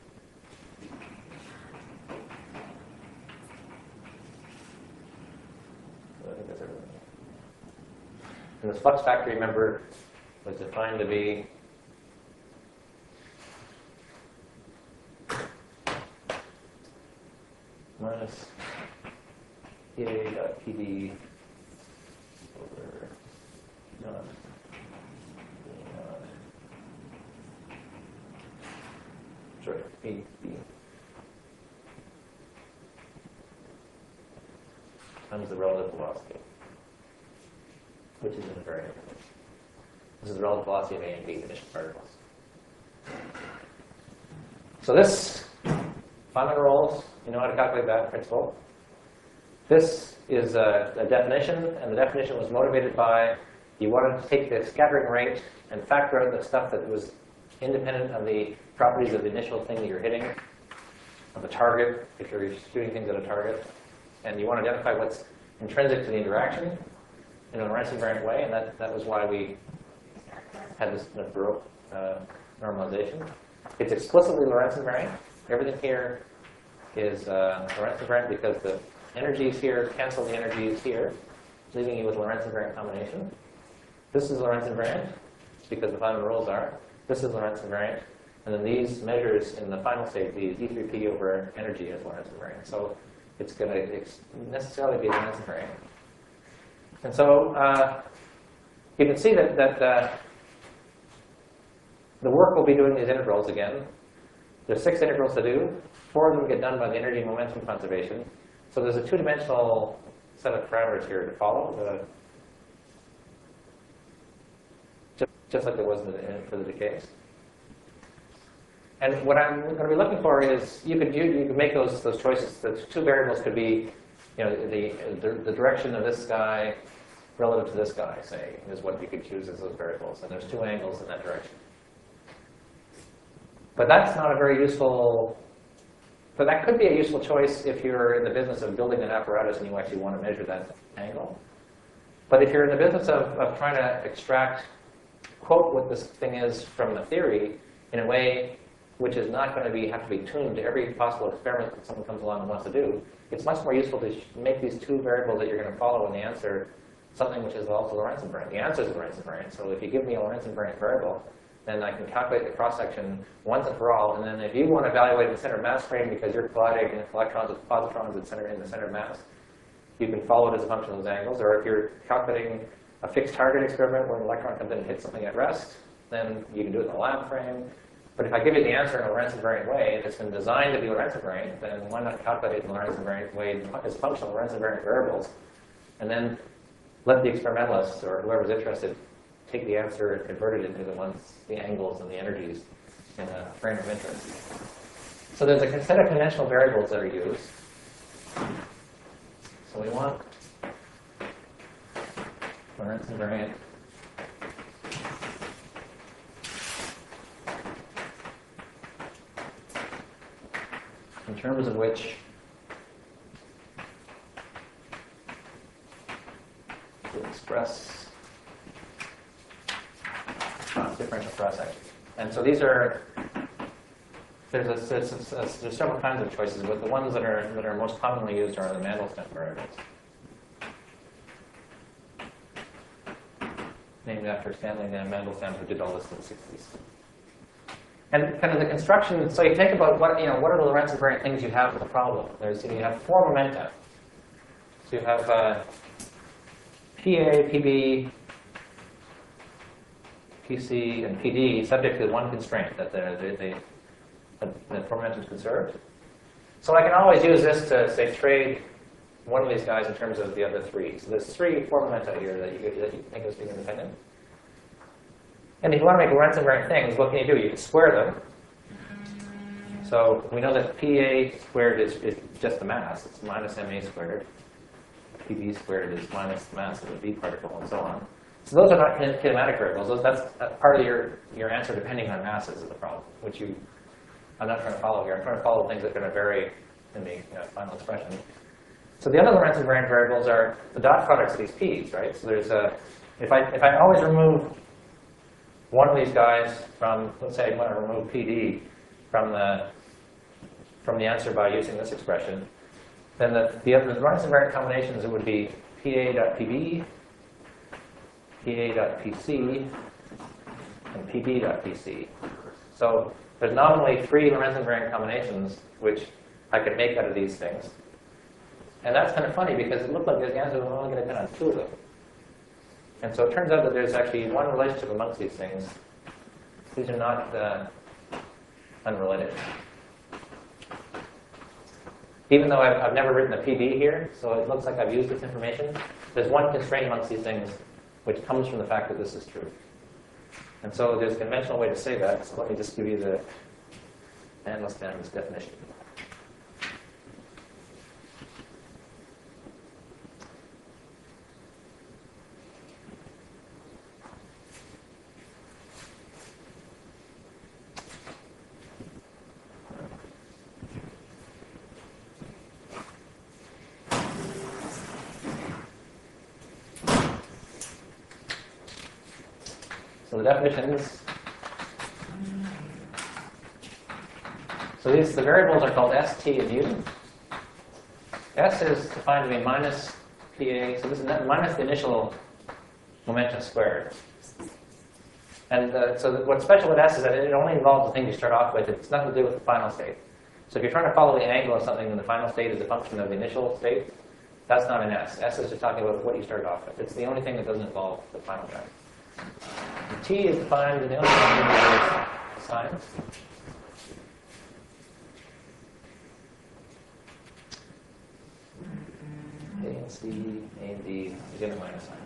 So I think that's everything. And this flux factor, remember, was defined to be minus P A dot P D over naught B naught. Sorry, P B times the relative velocity, which is in a variable. This is the relative velocity of A and B, the initial particles. So this, Feynman rules, you know how to calculate that principle. This is a, a definition, and the definition was motivated by you wanted to take the scattering rate and factor out the stuff that was independent of the properties of the initial thing that you're hitting, of the target, if you're shooting things at a target. And you want to identify what's intrinsic to the interaction in a Lorentz invariant way, and that, that was why we had this Baroque uh, normalization. It's explicitly Lorentz invariant. Everything here is uh, Lorentz invariant because the energies here cancel the energies here, leaving you with Lorentz invariant combination. This is Lorentz invariant because the Feynman rules are. This is Lorentz invariant. And then these measures in the final state, the D three P over energy is Lorentz invariant. So it's going to necessarily be Lorentz invariant. And so uh, you can see that, that uh, the work will be doing these integrals again. There's six integrals to do. Four of them get done by the energy momentum conservation. So there's a two-dimensional set of parameters here to follow, the, just, just like there was in the, in, for the decays. And what I'm going to be looking for is you could you, you could make those those choices. The two variables could be, you know, the, the the direction of this guy relative to this guy, say, is what you could choose as those variables. And there's two angles in that direction. But that's not a very useful. But that could be a useful choice if you're in the business of building an apparatus and you actually want to measure that angle. But if you're in the business of, of trying to extract, quote, what this thing is from the theory in a way which is not going to be have to be tuned to every possible experiment that someone comes along and wants to do, it's much more useful to make these two variables that you're going to follow in the answer something which is also Lorentz invariant. The answer is Lorentz invariant. So if you give me a Lorentz invariant variable, then I can calculate the cross-section once and for all. And then if you want to evaluate the center of mass frame because you're colliding electrons with positrons in, center, in the center of mass, you can follow it as a function of those angles. Or if you're calculating a fixed target experiment where an electron comes in and hits something at rest, then you can do it in a lab frame. But if I give you the answer in a Lorentz invariant way, and it's been designed to be Lorentz invariant, then why not calculate it in a Lorentz invariant way as functional Lorentz invariant variables, and then let the experimentalists or whoever's interested take the answer and convert it into the ones, the angles and the energies in a frame of interest. So there's a set of conventional variables that are used. So we want Lorentz invariant in terms of which to express differential cross-section. And so these are, there's, a, there's, a, there's several kinds of choices, but the ones that are, that are most commonly used are the Mandelstam variables, named after Stanley and Mandelstam, who did all this in the sixties. And kind of the construction, so you think about what, you know, what are the Lorentz invariant things you have with the problem. There's, you know, you have four momenta. So you have uh, P A, P B, P C, and P D subject to one constraint, that they, they, the four momentum is conserved. So I can always use this to, say, trade one of these guys in terms of the other three. So there's three four momenta here that you, that you think is being independent. And if you want to make Lorentz invariant things, what can you do? You can square them. So we know that P A squared is, is just the mass. It's minus M A squared. P B squared is minus the mass of the B particle, and so on. So those are not kinematic variables. Those, that's, that's part of your, your answer depending on masses of the problem, which you, I'm not trying to follow here. I'm trying to follow things that are going to vary in the, you know, final expression. So the other Lorentz invariant variables are the dot products of these P's, right? So there's a, if I, if I always remove one of these guys from, let's say I want to remove P D from the, from the answer by using this expression, then the, the other, the Robinson invariant combinations, it would be P A dot P B, P A dot P C, and P B dot P C. So there's nominally three Lorentz invariant combinations which I could make out of these things. And that's kind of funny because it looked like the answer was only going to depend on two of them. And so it turns out that there's actually one relationship amongst these things. These are not uh, unrelated. Even though I've, I've never written a P B here, so it looks like I've used this information, there's one constraint amongst these things which comes from the fact that this is true. And so there's a conventional way to say that, so let me just give you the Mandel-Standard's definition. So the definitions, so these, the variables are called S, T, and U. S is defined to be minus P A, so this is minus the initial momentum squared. And uh, so the, what's special with S is that it only involves the thing you start off with. It's nothing to do with the final state. So if you're trying to follow the angle of something and the final state is a function of the initial state, that's not an S. S is just talking about what you started off with. It's the only thing that doesn't involve the final value. T is defined in the other signs. A and C, A and D, again a minus sign.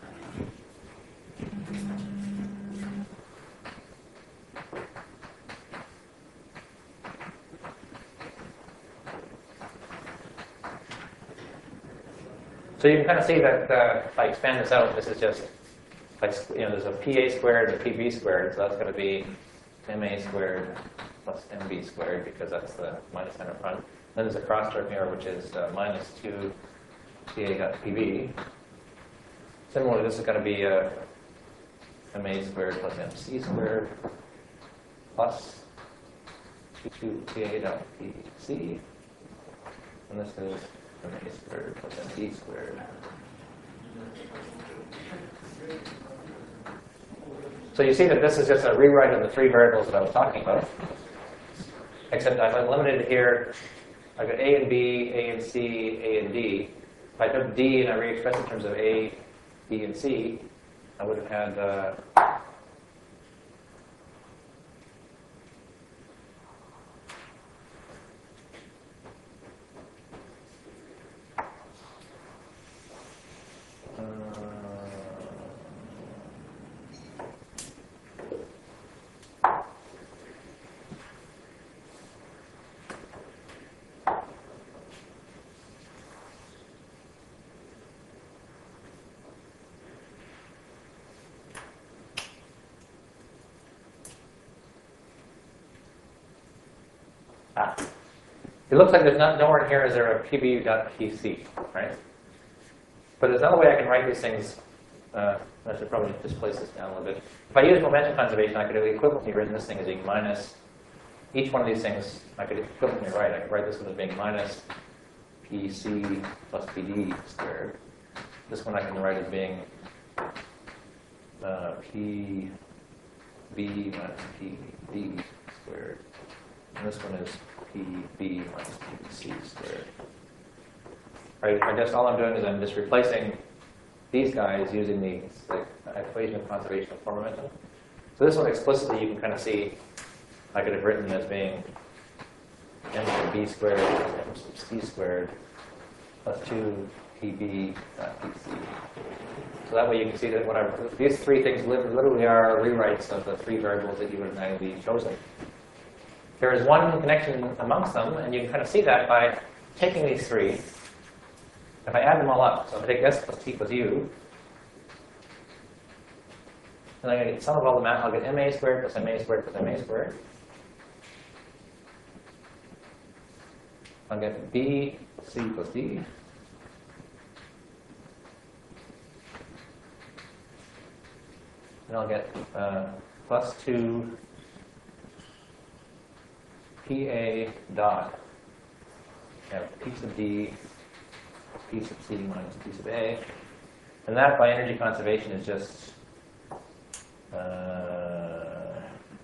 So you can kind of see that uh, if I expand this out, this is just like, you know, there's a P A squared and a P B squared, so that's going to be M A squared plus M B squared because that's the minus sign up front. Then there's a cross term here, which is uh, minus two P A dot P B. Similarly, this is going to be uh, M A squared plus M C squared plus two P A dot P C. And this is M A squared plus M D squared. So you see that this is just a rewrite of the three variables that I was talking about, except I've eliminated here. I've got A and B, A and C, A and D. If I took D and I re-expressed it in terms of A, B, and C, I would have had uh, Ah. It looks like there's not nowhere in here is there a P B dot P C, right? But there's another way I can write these things. Uh, I should probably displace this down a little bit. If I use momentum conservation, I could have equivalently written this thing as being minus. Each one of these things I could equivalently write. I could write this one as being minus P C plus P D squared. This one I can write as being uh, P B minus P D squared. And this one is P B minus P C squared. Right, I guess all I'm doing is I'm just replacing these guys using the, the equation of conservation of form momentum. So this one explicitly you can kind of see I could have written as being m sub b squared plus m sub c squared plus two P B dot P C. So that way you can see that what I, these three things literally are rewrites of the three variables that you would have manually chosen. There is one connection amongst them, and you can kind of see that by taking these three. If I add them all up, so if I take S plus T plus U, then I'm going to get sum of all the math. I'll get M A squared plus M A squared plus M A squared. I'll get B, C plus D. And I'll get uh, plus two P A dot, you have P sub D, P sub C minus P sub A. And that, by energy conservation, is just uh,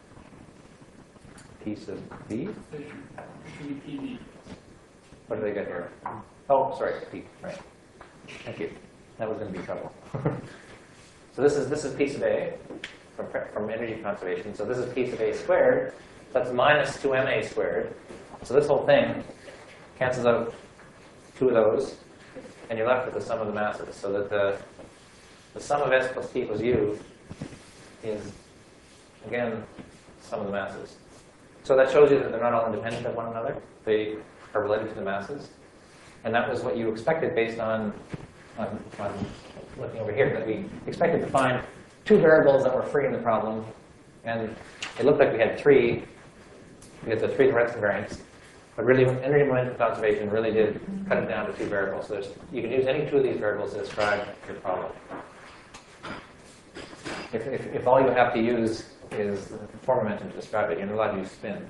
P sub B? It should be P V. What did I get here? Oh, sorry, P, right. Thank you. That was going to be trouble. So this is this is P sub A from, from energy conservation. So this is P sub A squared. That's minus two M A squared. So this whole thing cancels out two of those, and you're left with the sum of the masses. So that the the sum of S plus P equals U is, again, sum of the masses. So that shows you that they're not all independent of one another. They are related to the masses. And that was what you expected based on, on, on looking over here, that we expected to find two variables that were free in the problem. And it looked like we had three, because the three Lorentz invariants. But really, energy momentum conservation really did cut it down to two variables. So there's, you can use any two of these variables to describe your problem. If, if, if all you have to use is the form momentum to describe it, you're not allowed to use spin.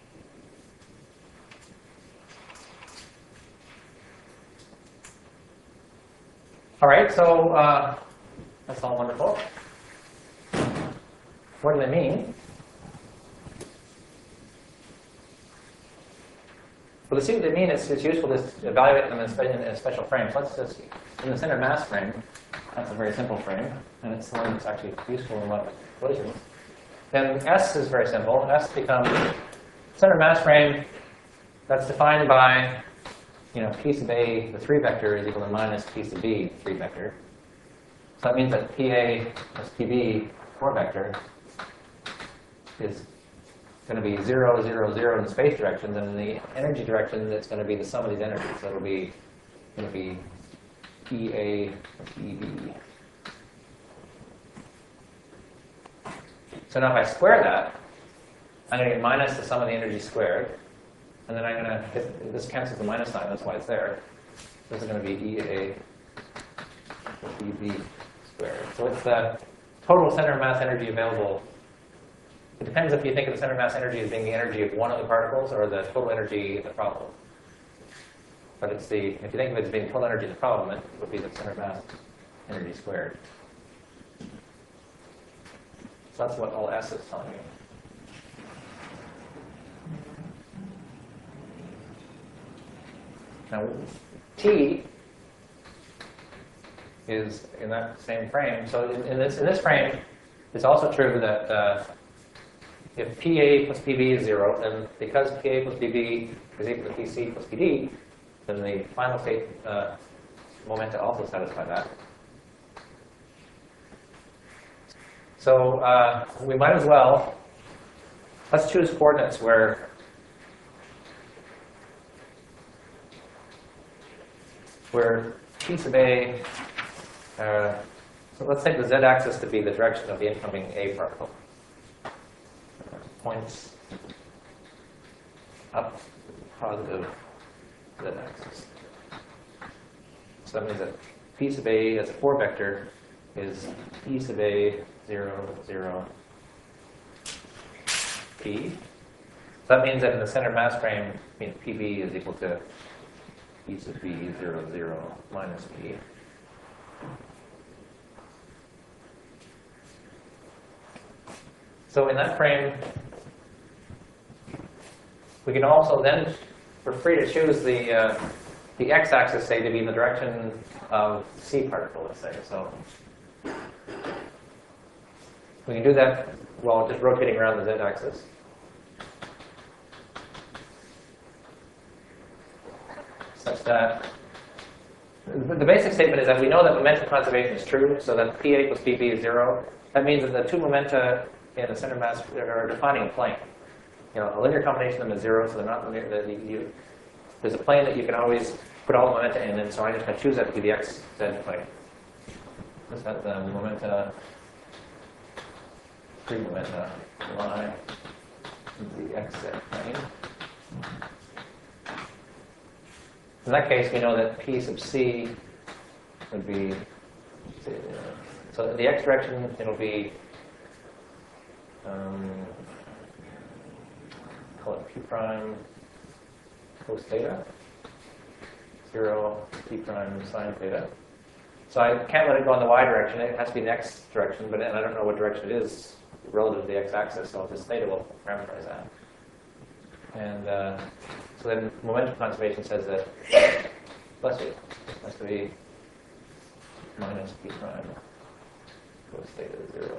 All right, so uh, that's all wonderful. What do they mean? Well, to see what they mean, it's, it's useful to evaluate them in, spe in a special frame. So let's just, in the center mass frame, that's a very simple frame, and it's the one that's actually useful in what collisions. Then S is very simple. S becomes center mass frame. That's defined by, you know, P sub A, the three vector, is equal to minus P sub B, three vector. So that means that P A plus P B, four vector, is going to be zero, zero, zero in the space directions, and in the energy direction, it's going to be the sum of these energies. So it'll be going to be P A plus P B. So now if I square that, I'm going to get minus the sum of the energy squared. And then I'm going to hit, this cancels the minus sign, that's why it's there. This is going to be E A plus E B squared. So it's the total center mass energy available. It depends if you think of the center mass energy as being the energy of one of the particles or the total energy of the problem. But it's the, if you think of it as being total energy of the problem, it would be the center mass energy squared. So that's what all S is telling you. Now, T is in that same frame. So in, in, this, in this frame, it's also true that uh, if P A plus P B is zero, then because P A plus P B is equal to P C plus P D, then the final state uh, momenta also satisfy that. So uh, we might as well, let's choose coordinates where where P sub A, uh, so let's take the z-axis to be the direction of the incoming A particle. Points up positive z-axis. So that means that P sub A as a four vector is P sub A zero, zero, P. So that means that in the center mass frame, I mean, P B is equal to P sub B zero, zero minus P. So in that frame, we can also then, we're free to choose the uh, the x-axis, say, to be in the direction of C particle, let's say. So we can do that while just rotating around the z-axis. Such that the basic statement is that we know that momentum conservation is true, so that P A plus P B is zero. That means that the two momenta in the center mass are defining a plane. You know, a linear combination of them is zero, so they're not linear. The, you, there's a plane that you can always put all the momenta in, and so I just I choose that to be the x z plane. This has the momenta, three momenta lie into the x z plane. In that case, we know that P sub C would be, so in the x direction, it'll be um, call it p prime cos theta, zero p prime sine theta. So I can't let it go in the y direction. It has to be in the x direction, but then I don't know what direction it is relative to the x-axis, so this theta will parameterize that. And uh, so then momentum conservation says that, bless you, has to be minus p prime cos theta zero.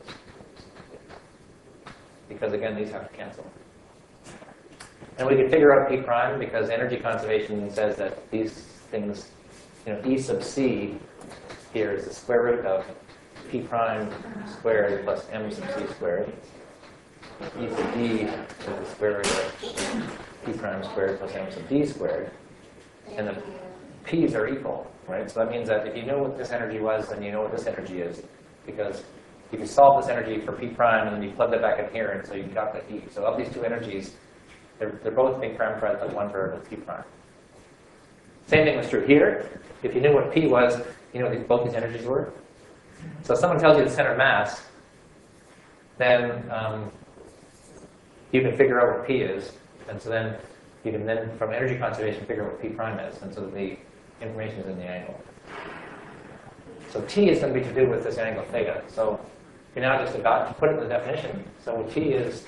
Because again, these have to cancel. And we can figure out p prime because energy conservation says that these things, you know, E sub c here is the square root of p prime squared plus m sub c squared. E sub d is the square root of p prime squared plus m sub d squared. And the p's are equal, right? So that means that if you know what this energy was, then you know what this energy is. Because you can solve this energy for p prime, and then you plug that back in here, and so you got the E. So of these two energies, they're, they're both being parameterized by one variable, p prime. Same thing was true here. If you knew what P was, you know what these, both these energies were. So if someone tells you the center of mass, then um, you can figure out what P is. And so then you can then, from energy conservation, figure out what P prime is. And so the information is in the angle. So T is going to be to do with this angle theta. So you're now just about to put it in the definition. So T is,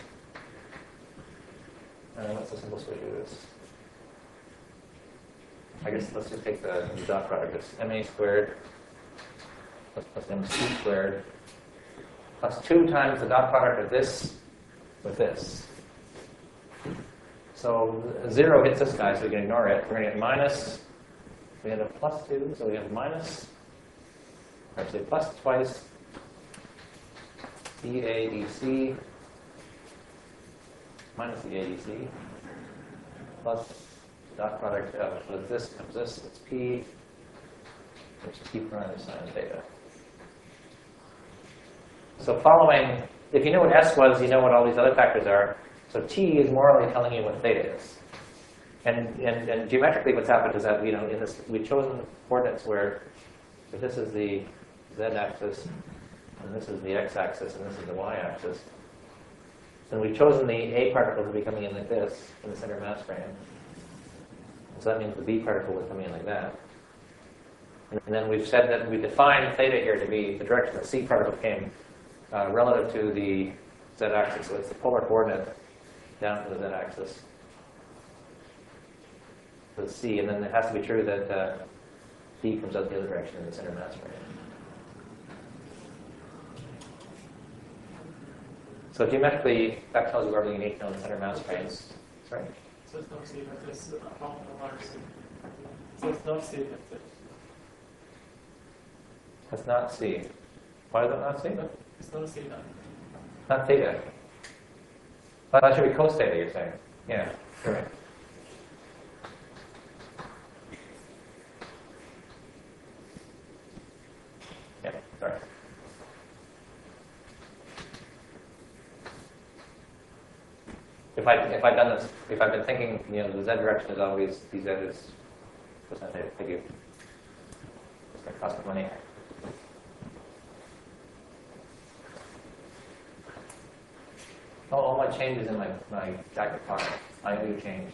uh, what's the simplest way to do this? I guess let's just take the, the dot product. It's ma squared plus, plus mc squared plus two times the dot product of this with this. So zero hits this guy, so we can ignore it. We're going to get minus, we had a plus two, so we have minus, actually plus twice d A d c minus the A d c plus dot product of with this comes this, it's p, which is p prime sine theta. So following, if you know what S was, you know what all these other factors are. So T is morally telling you what theta is. And, and, and geometrically what's happened is that, you know, in this, we've chosen coordinates where if this is the z-axis, and this is the x-axis, and this is the y-axis, then we've chosen the A particle to be coming in like this, in the center mass frame. So that means the B particle would come in like that. And then we've said that we define theta here to be the direction the C particle came uh, relative to the z-axis. So it's the polar coordinate down to the z-axis. The C, and then it has to be true that uh, B comes out the other direction in the center mass frame. So geometrically, that tells you where everything you need to know in the center mass frames. Sorry? So it's not C, but it's not C. So it's not C, but it's That's not C. Why is it not C? It's not C then. Not theta. Well, that should be cos theta, you're saying. Yeah, you're right. Yeah, sorry. If I if I've done this, if I've been thinking, you know, the z direction is always d z is percent theta. Thank you. It's going to cost me money. Oh, all my change is in my, my jacket pocket. I do change.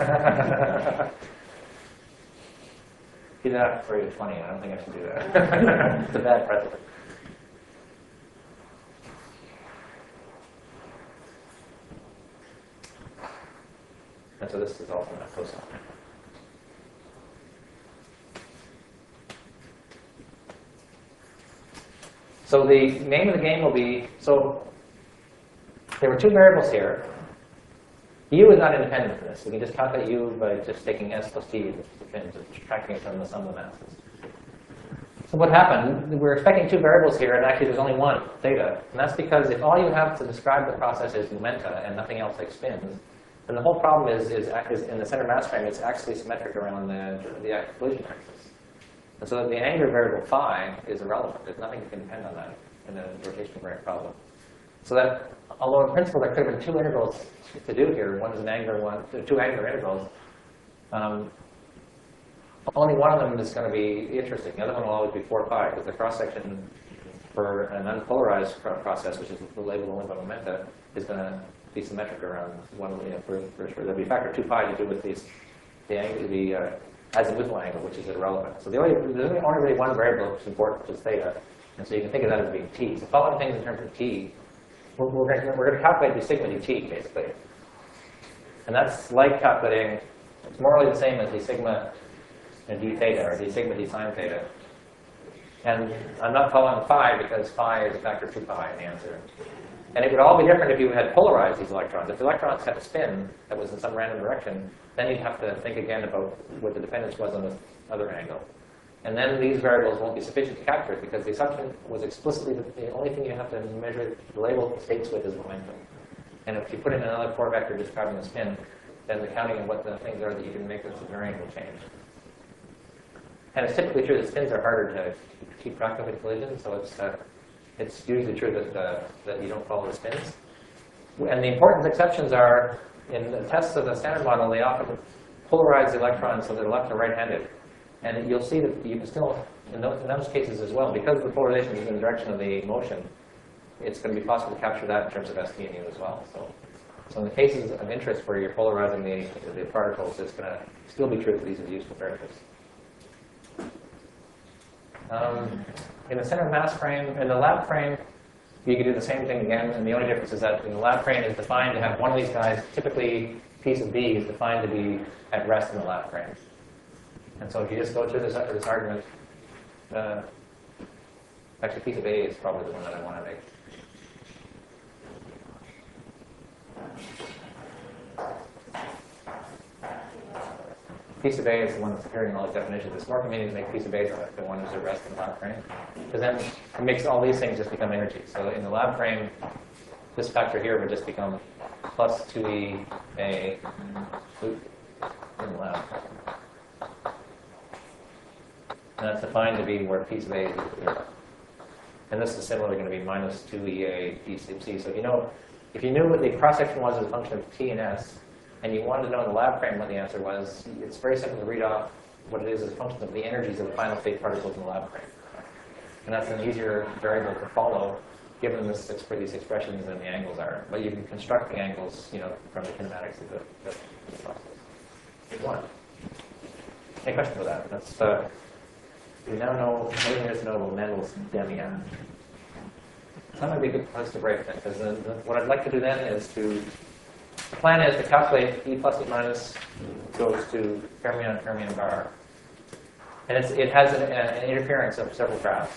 He did that for you twenty. I don't think I should do that. It's a bad precedent. And so this is also my cosine. So the name of the game will be, so there were two variables here. U is not independent of this. We can just calculate U by just taking S plus T, and subtracting it from the sum of the masses. So what happened, we're expecting two variables here, and actually there's only one, theta. And that's because if all you have to describe the process is momenta and nothing else like spins, then the whole problem is, is, is in the center mass frame, it's actually symmetric around the, the collision axis. And so the angular variable phi is irrelevant. There's nothing that can depend on that in the rotation covariant problem. So that, although in principle there could have been two integrals to do here, one is an angular one, two angular integrals, um, only one of them is going to be interesting. The other one will always be four pi, because the cross-section for an unpolarized pro- process, which is the label only by momenta, is going to be symmetric around one, you know, for, for sure. There'll be a factor of two pi to do with these, the angle, the uh, azimuthal angle, which is irrelevant. So the only, there's only only really one variable which is important, which is theta. And so you can think of that as being t. So following things in terms of t, we're, we're going to, we're going to calculate the sigma dt, basically. And that's like calculating, it's morally the same as the sigma d theta, or the sigma d sine theta. And I'm not following phi because phi is a factor of two pi in the answer. And it would all be different if you had polarized these electrons. If the electrons had a spin that was in some random direction, then you'd have to think again about what the dependence was on the other angle. And then these variables won't be sufficient to capture it because the assumption was explicitly that the only thing you have to measure the label states with is momentum. And if you put in another four vector describing the spin, then the counting of what the things are that you can make this invariant will change. And it's typically true that spins are harder to keep track of in collision, so it's uh, it's usually true that uh, that you don't follow the spins. And the important exceptions are in the tests of the standard model, they often polarize the electrons so they're left or right-handed. And you'll see that you can still, in those, in those cases as well, because the polarization is in the direction of the motion, it's going to be possible to capture that in terms of S T and U as well. So, so in the cases of interest where you're polarizing the, the particles, it's going to still be true that these are useful variables. Um, in the center mass frame, in the lab frame, you can do the same thing again, and the only difference is that in the lab frame is defined to have one of these guys, typically piece of B is defined to be at rest in the lab frame. And so if you just go through this, this argument, uh, actually piece of A is probably the one that I want to make. Piece of A is the one that's appearing in all these definitions. It's more convenient to make piece of A the one that's at rest in the lab frame. Because then it makes all these things just become energy. So in the lab frame, this factor here would just become plus two E A in the lab. And that's defined to be where piece of A is equal to zero. And this is similarly going to be minus two E A D C. So if you know, if you knew what the cross-section was as a function of T and S, and you wanted to know in the lab frame what the answer was, it's very simple to read off what it is as a function of the energies of the final state particles in the lab frame. And that's an easier variable to follow, given this, where these expressions and the angles are. But you can construct the angles, you know, from the kinematics of the, the, the process. Good one. Any questions about that? That's, uh, we now know everything there is to know about Mendel's demiad. So that might be a good place to break then, because the, the, what I'd like to do then is to, the plan is to calculate E plus E minus goes to fermion, fermion bar. And it's, it has an, an interference of several graphs.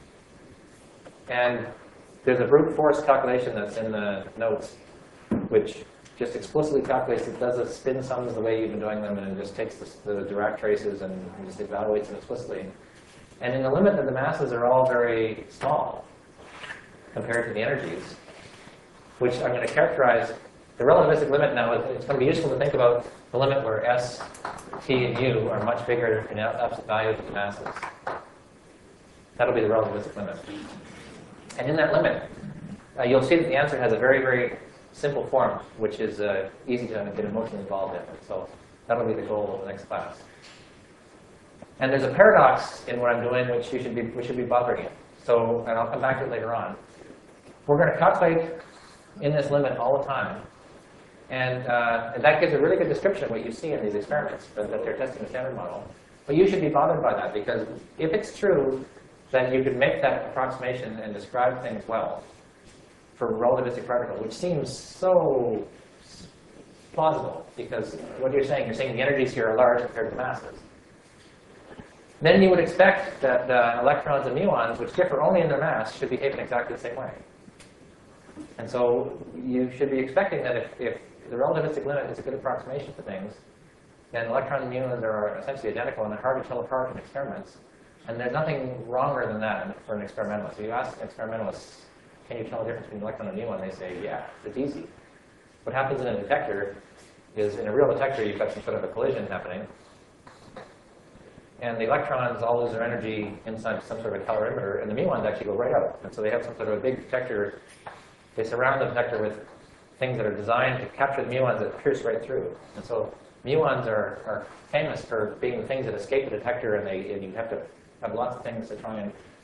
And there's a brute force calculation that's in the notes, which just explicitly calculates, it does the spin sums the way you've been doing them, and it just takes the, the Dirac traces and just evaluates them explicitly. And in the limit that the masses are all very small compared to the energies, which I'm going to characterize, the relativistic limit now, it's going to be useful to think about the limit where S, T, and U are much bigger in absolute values of the masses. That'll be the relativistic limit. And in that limit, uh, you'll see that the answer has a very, very simple form, which is uh, easy to get emotionally involved in. So that'll be the goal of the next class. And there's a paradox in what I'm doing, which you should be, which should be bothering you. So, and I'll come back to it later on. We're going to calculate in this limit all the time. And, uh, and that gives a really good description of what you see in these experiments that, that they're testing the standard model. But you should be bothered by that, because if it's true that you could make that approximation and describe things well for relativistic particles, which seems so plausible, because what you're saying, you're saying the energies here are large compared to masses. Then you would expect that uh, electrons and muons, which differ only in their mass, should behave in exactly the same way. And so you should be expecting that if, if the relativistic limit is a good approximation for things, then electrons and muons are essentially identical and they're hard to tell apart in experiments. And there's nothing wronger than that for an experimentalist. So you ask experimentalists, can you tell the difference between an electron and a muon? They say, yeah, it's easy. What happens in a detector is, in a real detector, you've got some sort of a collision happening. And the electrons all lose their energy inside some sort of a calorimeter, and the muons actually go right out. And so they have some sort of a big detector. They surround the detector with things that are designed to capture the muons that pierce right through. And so muons are, are famous for being the things that escape the detector, and, they, and you have to have lots of things to try and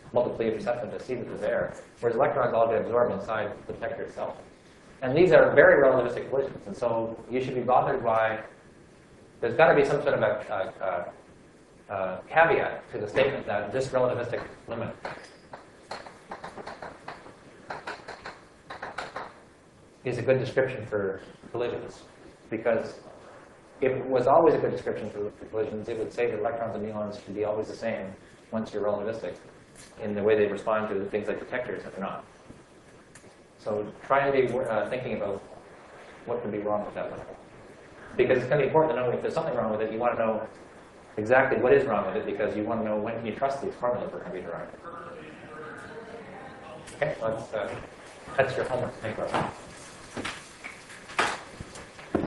multiply of reception to see that they're there, whereas electrons all get absorbed inside the detector itself. And these are very relativistic collisions, and so you should be bothered by, there's got to be some sort of a, a, a, a caveat to the statement that this relativistic limit is a good description for collisions. Because if it was always a good description for, for collisions, it would say that electrons and muons should be always the same once you're relativistic in the way they respond to things like detectors if they're not. So try and be uh, thinking about what could be wrong with that one. Because it's going to be important to know if there's something wrong with it, you want to know exactly what is wrong with it, because you want to know when can you trust these formulas are going to be derived. Okay, let's, uh, that's your homework. Thank you.